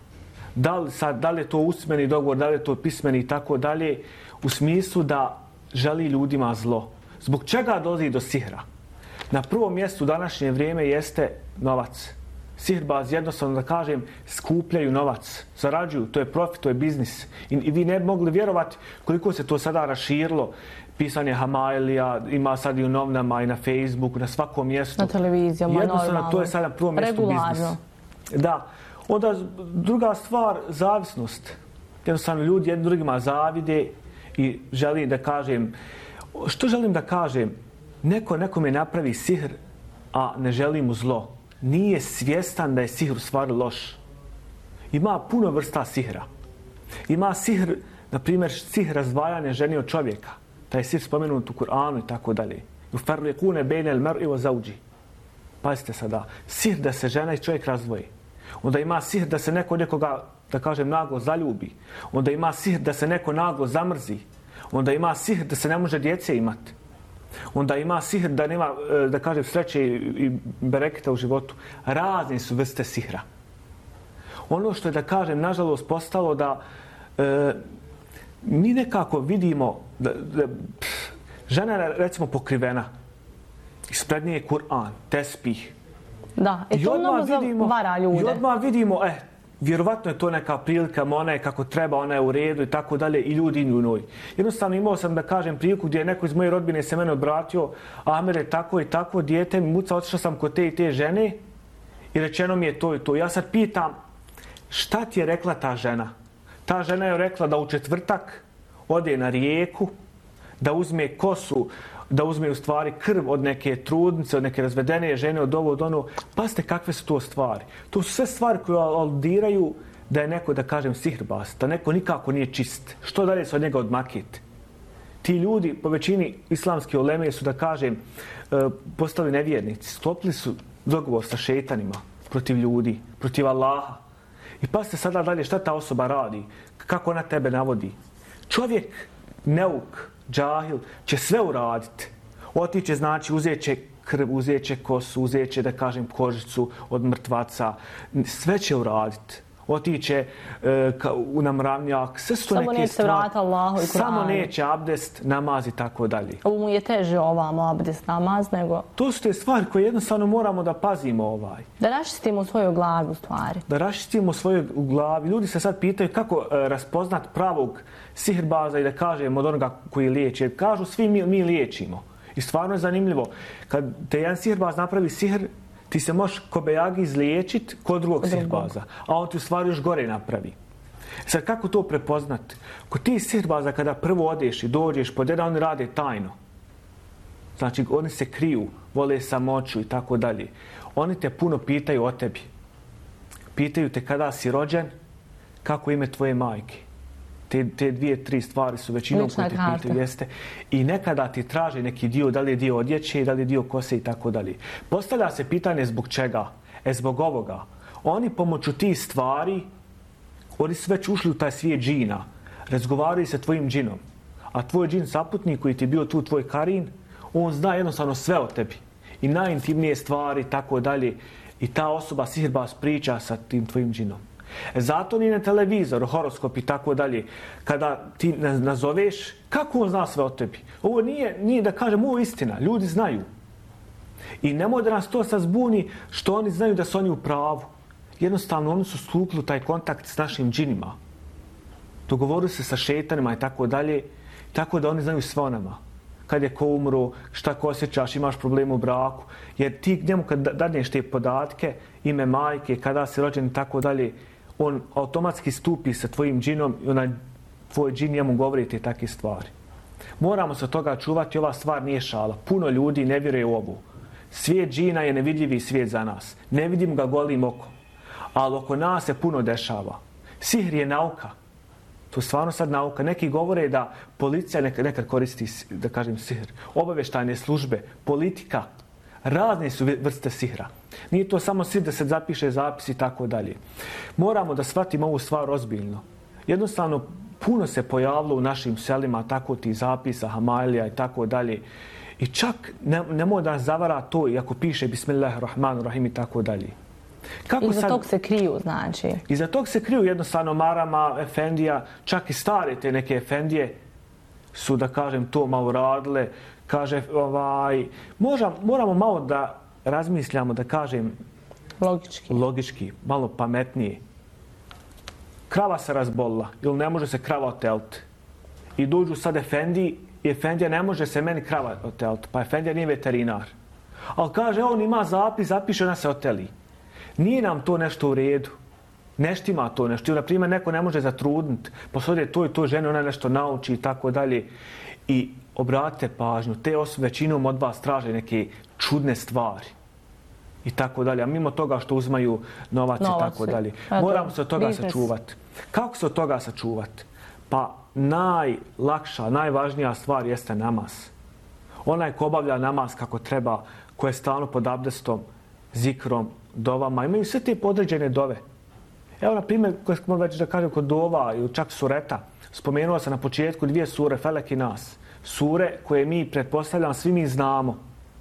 Da li, sad, da li je to usmeni dogovor, da li je to pismeni i tako dalje, u smislu da želi ljudima zlo. Zbog čega dolazi do sihra? Na prvom mjestu u današnje vrijeme jeste novac. Sihirbaz, jednostavno da kažem, skupljaju novac, zarađuju, to je profit, to je biznis. I, i vi ne bi mogli vjerovati koliko se to sada raširilo. Pisanje Hamailija, ima sad i u novinama i na Facebooku, na svakom mjestu. Na televizijama, jednostavno, normalno. to je sada na prvom mjestu biznis. Da. Onda druga stvar, zavisnost. Jednostavno ljudi jednim drugima zavide i želim da kažem, što želim da kažem? Neko nekome napravi sihr, a ne želi mu zlo. Nije svjestan da je sihr u stvari loš. Ima puno vrsta sihra. Ima sihr, na primjer, sihr razdvajanja žene od čovjeka. Taj sihr spomenut u Kur'anu i tako dalje. Ufarriqune bejne al-mar'i wa zawji. Pazite sada, sihr da se žena i čovjek razdvoji. Onda ima sihr da se neko nekoga, da kažem, naglo zaljubi. Onda ima sihr da se neko naglo zamrzi. Onda ima sihr da se ne može djece imati. Onda ima sihr da nema, da kažem, sreće i bereketa u životu. Razne su vrste sihra. Ono što je, da kažem, nažalost postalo da e, mi nekako vidimo da, da pff, žena je, recimo, pokrivena. Ispred nje je Kur'an, tespih. Da, i to mnogo zavara ljude. I odmah vidimo, eh, vjerovatno je to neka prilika, ona je kako treba, ona je u redu i tako dalje i ljudi idu u njoj. Jednostavno imao sam, da kažem, priliku gdje je neko iz moje rodbine se mene obratio, Amer je tako i tako, dijete mi muca, otišao sam kod te i te žene i rečeno mi je to i to. Ja sad pitam, šta ti je rekla ta žena? Ta žena je rekla da u četvrtak ode na rijeku, da uzme kosu, da uzme u stvari krv od neke trudnice, od neke razvedene žene, od ovo, od ono. Pazite kakve su to stvari. To su sve stvari koje aludiraju da je neko, da kažem, sihirbaz, da neko nikako nije čist. Što dalje se od njega odmakiti? Ti ljudi, po većini islamske uleme su, da kažem, postali nevjernici. Sklopili su dogovor sa šejtanima protiv ljudi, protiv Allaha. I pazite sada dalje šta ta osoba radi, kako ona tebe navodi. Čovjek, neuk, džahil, će sve uraditi. Otiće, znači, uzet će krv, uzet će kosu, uzet će, da kažem, kožicu od mrtvaca. Sve će uraditi. Otiće e, ka, u namravnjak. Sve su to samo neke neće stvari. vrata Allahu i Kur'anu. Samo neće abdest, namaz i tako dalje. Ovo mu je teže ovamo abdest, namaz, nego... To su te stvari koje jednostavno moramo da pazimo ovaj. Da raščistimo svoju glavu stvari. Da raščistimo svoju glavu. Ljudi se sad pitaju kako e, raspoznat pravog sihirbaza i da kažem od onoga koji liječi. Jer kažu svi mi, mi liječimo. I stvarno je zanimljivo. Kad te jedan sihirbaz napravi sihr, ti se možeš ko bejagi izliječiti kod drugog sihirbaza. A on ti u stvari još gore napravi. Sad kako to prepoznati? Kod ti sihirbaza kada prvo odeš i dođeš pod jedan, oni rade tajno. Znači, oni se kriju, vole samoću i tako dalje. Oni te puno pitaju o tebi. Pitaju te kada si rođen, kako ime tvoje majke. Te, te dvije, tri stvari su većinom koje te pitaju, jeste. I nekada ti traže neki dio, da li je dio odjeće, da li je dio kose i tako dalje. Postavlja se pitanje zbog čega? E, zbog ovoga. Oni pomoću tih stvari, oni su već ušli u taj svijet džina. Razgovaraju sa tvojim džinom. A tvoj džin saputnik koji ti je bio tu, tvoj karin, on zna jednostavno sve o tebi. I najintimnije stvari, tako dalje. I ta osoba sihirbaz priča sa tim tvojim džinom. E zato ni na televizoru, horoskop i tako dalje, kada ti nazoveš, kako on zna sve o tebi? Ovo nije, nije da kažem, ovo je istina. Ljudi znaju. I nemoj da nas to sad zbuni što oni znaju da su oni u pravu. Jednostavno, oni su stupili u taj kontakt s našim džinima. Dogovorili se sa šetanima i tako dalje, tako da oni znaju sve o nama. Kad je ko umro, šta ko osjećaš, imaš problem u braku. Jer ti njemu kad dadneš te podatke, ime majke, kada si rođen i tako dalje, on automatski stupi sa tvojim džinom i onaj tvoj džin njemu govori te takve stvari. Moramo se od toga čuvati, ova stvar nije šala. Puno ljudi ne vjeruje u ovu. Svijet džina je nevidljivi svijet za nas. Ne vidimo ga golim okom. Ali oko nas se puno dešava. Sihr je nauka. To je stvarno sad nauka. Neki govore da policija nekad, nekad koristi, da kažem, sihr. Obavještajne službe, politika, razne su vrste sihra. Nije to samo sihr da se zapiše zapis i tako dalje. Moramo da shvatimo ovu stvar ozbiljno. Jednostavno, puno se pojavilo u našim selima tako ti zapisa, hamailija i tako dalje. I čak ne, nemoj da nas zavara to, iako piše Bismillahirrahmanirrahim i tako dalje. Kako Iza sad, tog se kriju, znači? Iza tog se kriju jednostavno marama, efendija, čak i stare te neke efendije su, da kažem, to malo radile. Kaže, ovaj, možda, moramo malo da razmišljamo, da kažem, logički, logički malo pametnije. Krava se razbolila, ili ne može se krava oteliti. I dođu sad efendiji, i efendija ne može se meni krava oteliti, pa efendija nije veterinar. Ali kaže, on ima zapis, zapiše, ona se oteli. Nije nam to nešto u redu. Nešto ima to nešto. Na primjer, neko ne može zatrudniti. Posodje to i to žene, ona nešto nauči i tako dalje. I obratite pažnju, te osobe većinom od vas traže neke čudne stvari. I tako dalje. A mimo toga što uzmaju novac, novac i tako dalje. Moramo se od toga biznes. sačuvati. Kako se od toga sačuvati? Pa najlakša, najvažnija stvar jeste namaz. Onaj ko obavlja namaz kako treba, ko je stalno pod abdestom, zikrom, dovama, imaju sve te podređene dove. Evo, na primjer, koje smo već da kažem kod dova ili čak sureta, spomenuo sam na početku dvije sure, Felek i Nas. Sure koje mi, pretpostavljam, svi mi znamo.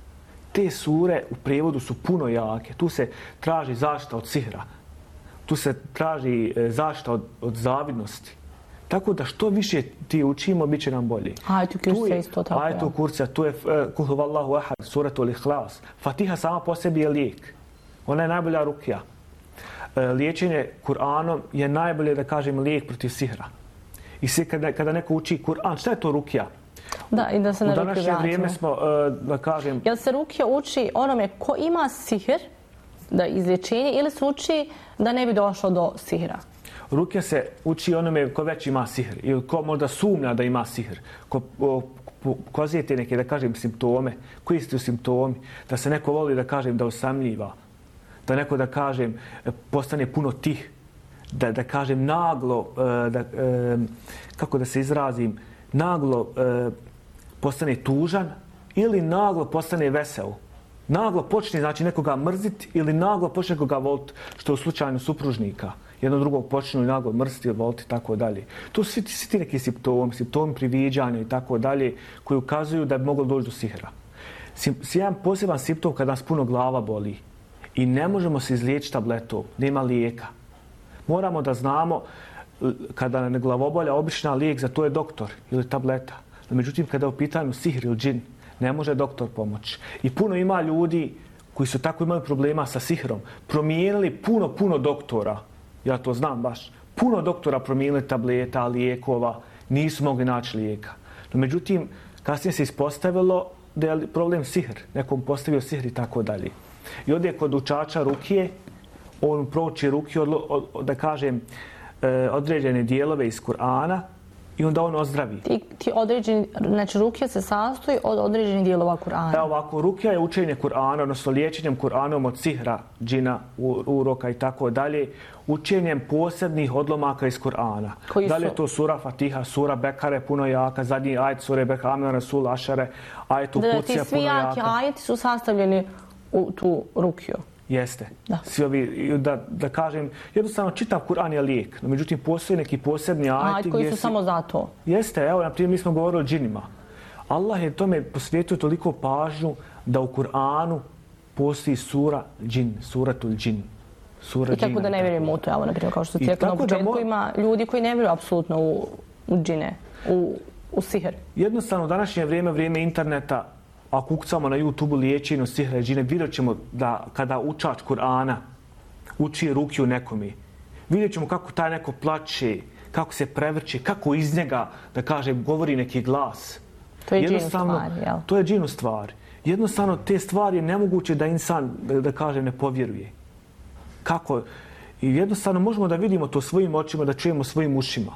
Te sure u prijevodu su puno jake. Tu se traži zaštita od sihra. Tu se traži zaštita od, od zavidnosti. Tako da što više ti učimo, bit će nam bolje. Ajetu kursa isto tako. Ajetu kursa, tu je Kul huvallahu ahad, suratul ihlas. Fatiha sama po sebi je lijek. Ona je najbolja rukija. Liječenje Kur'anom je najbolje, da kažem, lijek protiv sihra. I svi kada, kada neko uči Kur'an, šta je to rukija? Da, i da se na rukiju vratimo. U današnje vrijeme smo, da kažem... Jel se rukija uči onome ko ima sihr, da izlječenje, ili se uči da ne bi došlo do sihra? Rukija se uči onome ko već ima sihr, ili ko možda sumnja da ima sihr, ko pokazujete neke, da kažem, simptome. Koji su simptomi? Da se neko voli, da kažem, da osamljiva. Da neko, da kažem, postane puno tih. Da, da kažem, naglo, da, kako da se izrazim, naglo postane tužan ili naglo postane vesel. Naglo počne, znači, nekoga mrziti ili naglo počne nekoga voliti, što je u slučaju supružnika. Jedno drugog počnu i naglo mrziti ili voliti i tako dalje. To su svi, svi ti neki simptomi, simptomi priviđanja i tako dalje, koji ukazuju da bi moglo doći do sihra. Jedan poseban simptom kada nas puno glava boli i ne možemo se izliječiti tabletom, nema lijeka. Moramo da znamo kada ne glavobolja, obična lijek za to je doktor ili tableta. No, međutim, kada je u pitanju sihr ili džin, ne može doktor pomoći. I puno ima ljudi koji su tako imali problema sa sihrom, promijenili puno, puno doktora. Ja to znam baš. Puno doktora promijenili tableta, lijekova, nisu mogli naći lijeka. No, međutim, kasnije se ispostavilo da je problem sihr. Nekom postavio sihr i tako dalje. I ovdje kod učača rukije, on prouči rukiju, da kažem, određene dijelove iz Kur'ana i onda on ozdravi. Ti, ti određeni, znači rukija se sastoji od određenih dijelova Kur'ana. Evo ovako, rukija je učenje Kur'ana, odnosno liječenjem Kur'anom od sihra, džina, uroka i tako dalje, učenjem posebnih odlomaka iz Kur'ana. Koji da li je su? to sura Fatiha, sura Bekare, puno jaka, zadnji ajet sure Bekare, Amna Rasul, Ašare, ajet u Da, Kucija, ti svi puno jaki jaka. ajeti su sastavljeni u tu rukiju. Jeste. Da. Svi ovi, da, da kažem, jednostavno čitav Kur'an je lijek, no međutim postoje neki posebni ajeti Ajeti koji gdje su si- samo za to. Jeste, evo, na primjer, mi smo govorili o džinima. Allah je tome posvetio toliko pažnju da u Kur'anu postoji sura džin, suratul džin. Sura I tako džina, da ne vjerujemo u to, evo, na primjer, kao što ti I rekao na tako da početku, mo- ima ljudi koji ne vjeruju apsolutno u, u džine, u, u sihr. Jednostavno, u današnje vrijeme, vrijeme interneta, ako ukucamo na YouTube liječenje sihra i džine, vidjet ćemo da kada učač Kur'ana uči rukiju nekome, vidjet ćemo kako taj neko plače, kako se prevrće, kako iz njega, da kaže, govori neki glas. To je džin u Jednostavno, stvari, jel? To je džin u stvari. Jednostavno, te stvari je nemoguće da insan, da, da kaže, ne povjeruje. Kako? I jednostavno možemo da vidimo to svojim očima, da čujemo svojim ušima.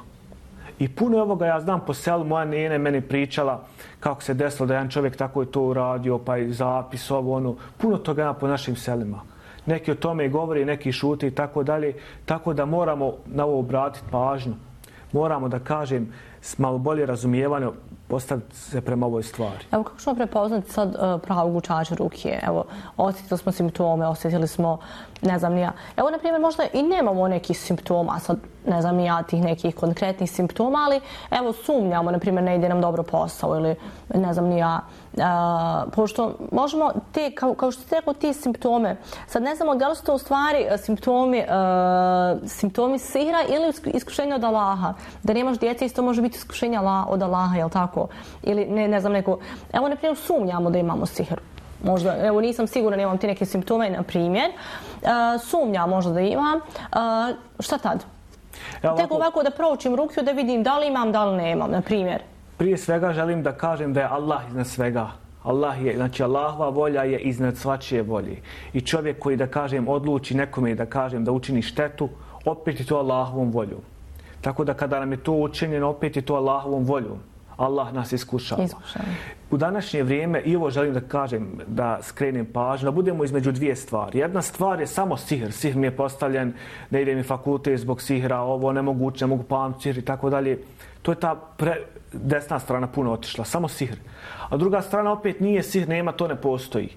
I puno je ovoga, ja znam po selu, moja nene meni pričala kako se desilo da jedan čovjek tako je to uradio, pa i zapis, ovo, ono. Puno toga ima po našim selima. Neki o tome govori, neki šute i tako dalje. Tako da moramo na ovo obratiti pažnju. Moramo, da kažem, s malo bolje razumijevanje postaviti se prema ovoj stvari. Evo, kako ćemo prepoznati sad uh, pravog učača rukije? Evo, osjetili smo simptome, osjetili smo, ne znam ni ja. Evo, na primjer, možda i nemamo nekih simptoma, sad ne znam ni ja tih nekih konkretnih simptoma, ali evo, sumnjamo, na primjer, ne ide nam dobro posao ili ne znam ni ja. Uh, pošto možemo te, kao, kao što ste rekao, ti simptome, sad ne znamo da li su to u stvari simptomi, uh, simptomi sihra ili iskušenja od Allaha. Da nemaš djece, isto može biti iskušenja od Allaha, jel tako? Ili ne, ne znam neko, evo na primjer sumnjamo da imamo sihr. Možda, evo nisam sigurna, nemam ti neke simptome, na primjer. Uh, sumnja možda da imam. Uh, šta tad? Evo, Tek ovako da proučim rukiju da vidim da li imam, da li nemam, na primjer. Prije svega želim da kažem da je Allah iznad svega. Allah je, znači Allahova volja je iznad svačije volje. I čovjek koji, da kažem, odluči nekome, da kažem, da učini štetu, opet je to Allahovom voljom. Tako da kada nam je to učinjeno, opet je to Allahovom voljom. Allah nas iskušava. Iskušava. U današnje vrijeme, i ovo želim da kažem, da skrenem pažnju, da budemo između dvije stvari. Jedna stvar je samo sihr. Sihr mi je postavljen, ne ide mi fakultet zbog sihra, ovo nemoguće, ne mogu pamtiti sihr i tako dalje. To je ta pre, desna strana puno otišla, samo sihr. A druga strana opet nije sihr, nema, to ne postoji.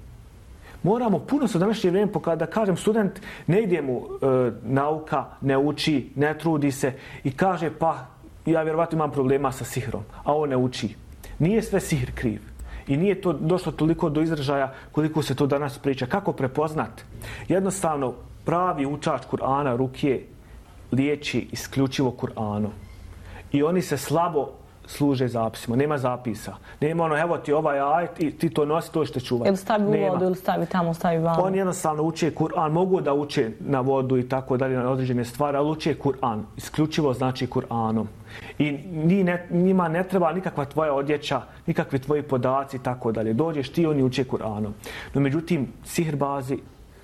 Moramo puno se u današnje vrijeme pokazati, da kažem, student ne ide mu e, nauka, ne uči, ne trudi se i kaže pa ja vjerovatno imam problema sa sihrom, a on ne uči. Nije sve sihr kriv. I nije to došlo toliko do izražaja koliko se to danas priča. Kako prepoznat? Jednostavno, pravi učač Kur'ana, rukije, liječi isključivo Kur'anom. I oni se slabo služe zapisima. Nema zapisa. Nema ono, evo ti ovaj ajet i ti to nosi, to što čuvati. Ili stavi u vodu, ili stavi tamo, stavi vamo. Oni jednostavno uče Kur'an, mogu da uče na vodu i tako dalje, na određene stvari, ali uče Kur'an. Isključivo znači Kur'anom. I ni ne, njima ne treba nikakva tvoja odjeća, nikakvi tvoji podaci i tako dalje. Dođeš ti, oni uče Kur'anom. No međutim, sihrbazi,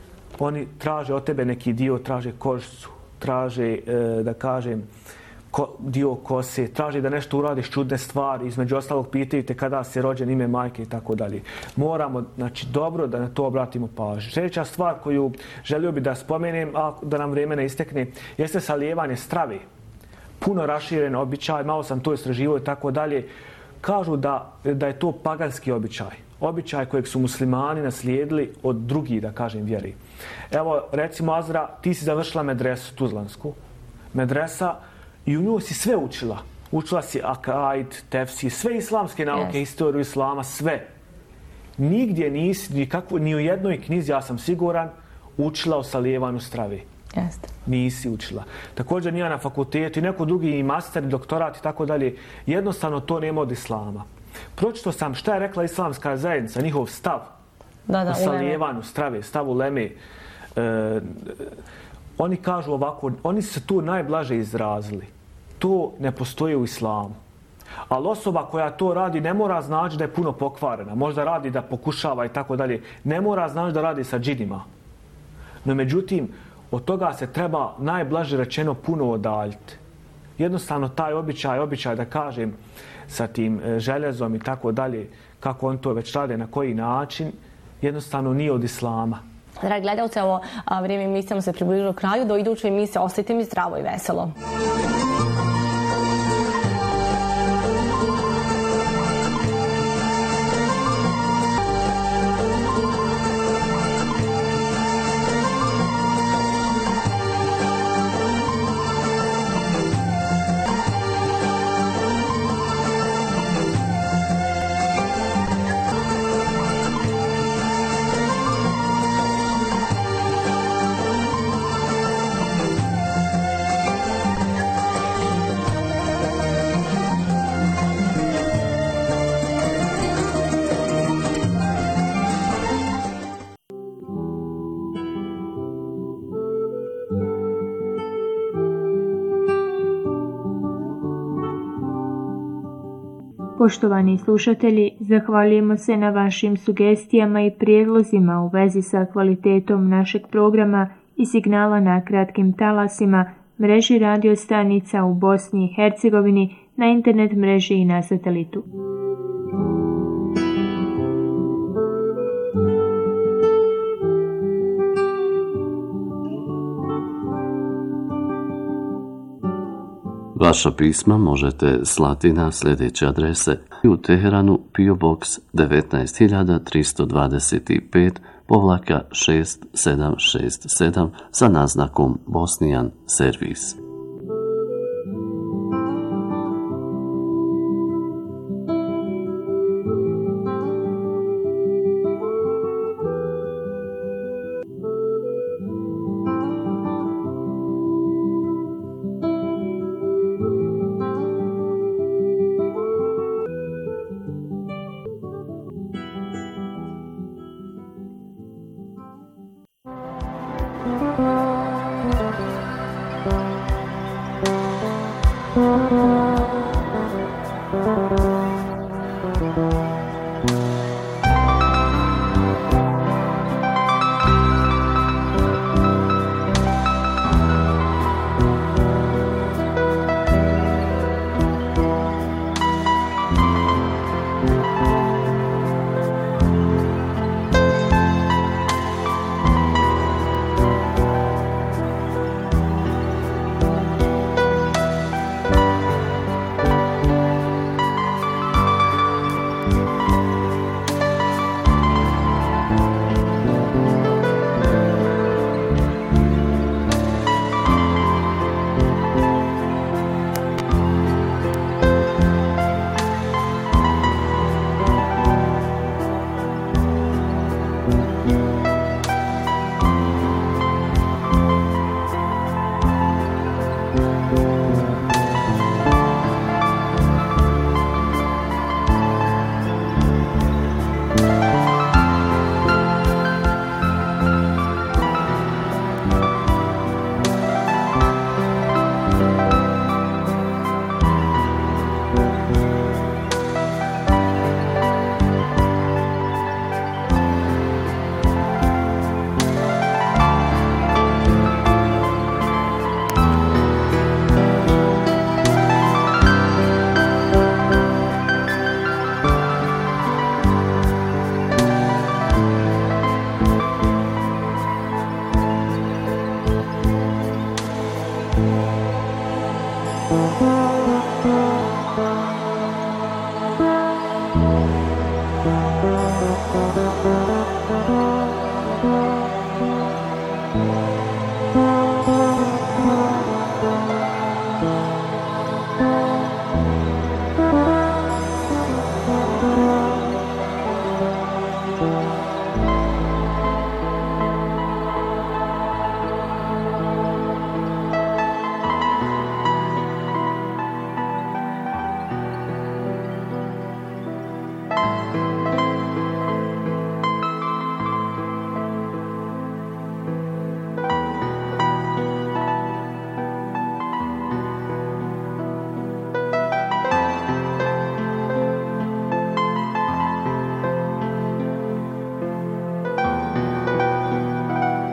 oni traže od tebe neki dio, traže kožicu, traže, e, da kažem, ko, dio kose, traži da nešto uradiš čudne stvari, između ostalog pitaju te kada si rođen, ime majke i tako dalje. Moramo, znači, dobro da na to obratimo pažnju. Sljedeća stvar koju želio bi da spomenem, a da nam vrijeme ne istekne, jeste salijevanje strave. Puno raširen običaj, malo sam to istraživao i tako dalje. Kažu da, da je to paganski običaj. Običaj kojeg su muslimani naslijedili od drugih, da kažem, vjeri. Evo, recimo, Azra, ti si završila medresu Tuzlansku. Medresa, i u nju si sve učila. Učila si akaid, tefsir, sve islamske nauke, yes. Historiju islama, sve. Nigdje nisi, nikakvo, ni u jednoj knjizi, ja sam siguran, učila o salijevanju strave. Jeste. Nisi učila. Također nije na fakultetu i neko drugi i master, i doktorat i tako dalje. Jednostavno to nema od islama. Pročito sam šta je rekla islamska zajednica, njihov stav da, da, o salijevanju strave, stav uleme. E, oni kažu ovako, oni su se tu najblaže izrazili. To ne postoji u islamu. Ali osoba koja to radi ne mora znači da je puno pokvarena. Možda radi da pokušava i tako dalje. Ne mora znači da radi sa džinima. No međutim, od toga se treba najblaže rečeno puno odaljiti. Jednostavno taj običaj, običaj da kažem sa tim željezom i tako dalje, kako on to već rade, na koji način, jednostavno nije od islama. Dragi gledalci, ovo vrijeme emisijama se približilo kraju. Do iduće emisije ostajte mi zdravo i veselo. Poštovani slušatelji, zahvaljujemo se na vašim sugestijama i prijedlozima u vezi sa kvalitetom našeg programa i signala na kratkim talasima, mreži radio stanica u Bosni i Hercegovini, na internet mreži i na satelitu. Vaša pisma možete slati na sljedeće adrese: u Teheranu P O Box devetnaest hiljada tristo dvadeset pet povlaka šest sedam šest sedam sa naznakom Bosnian Servis.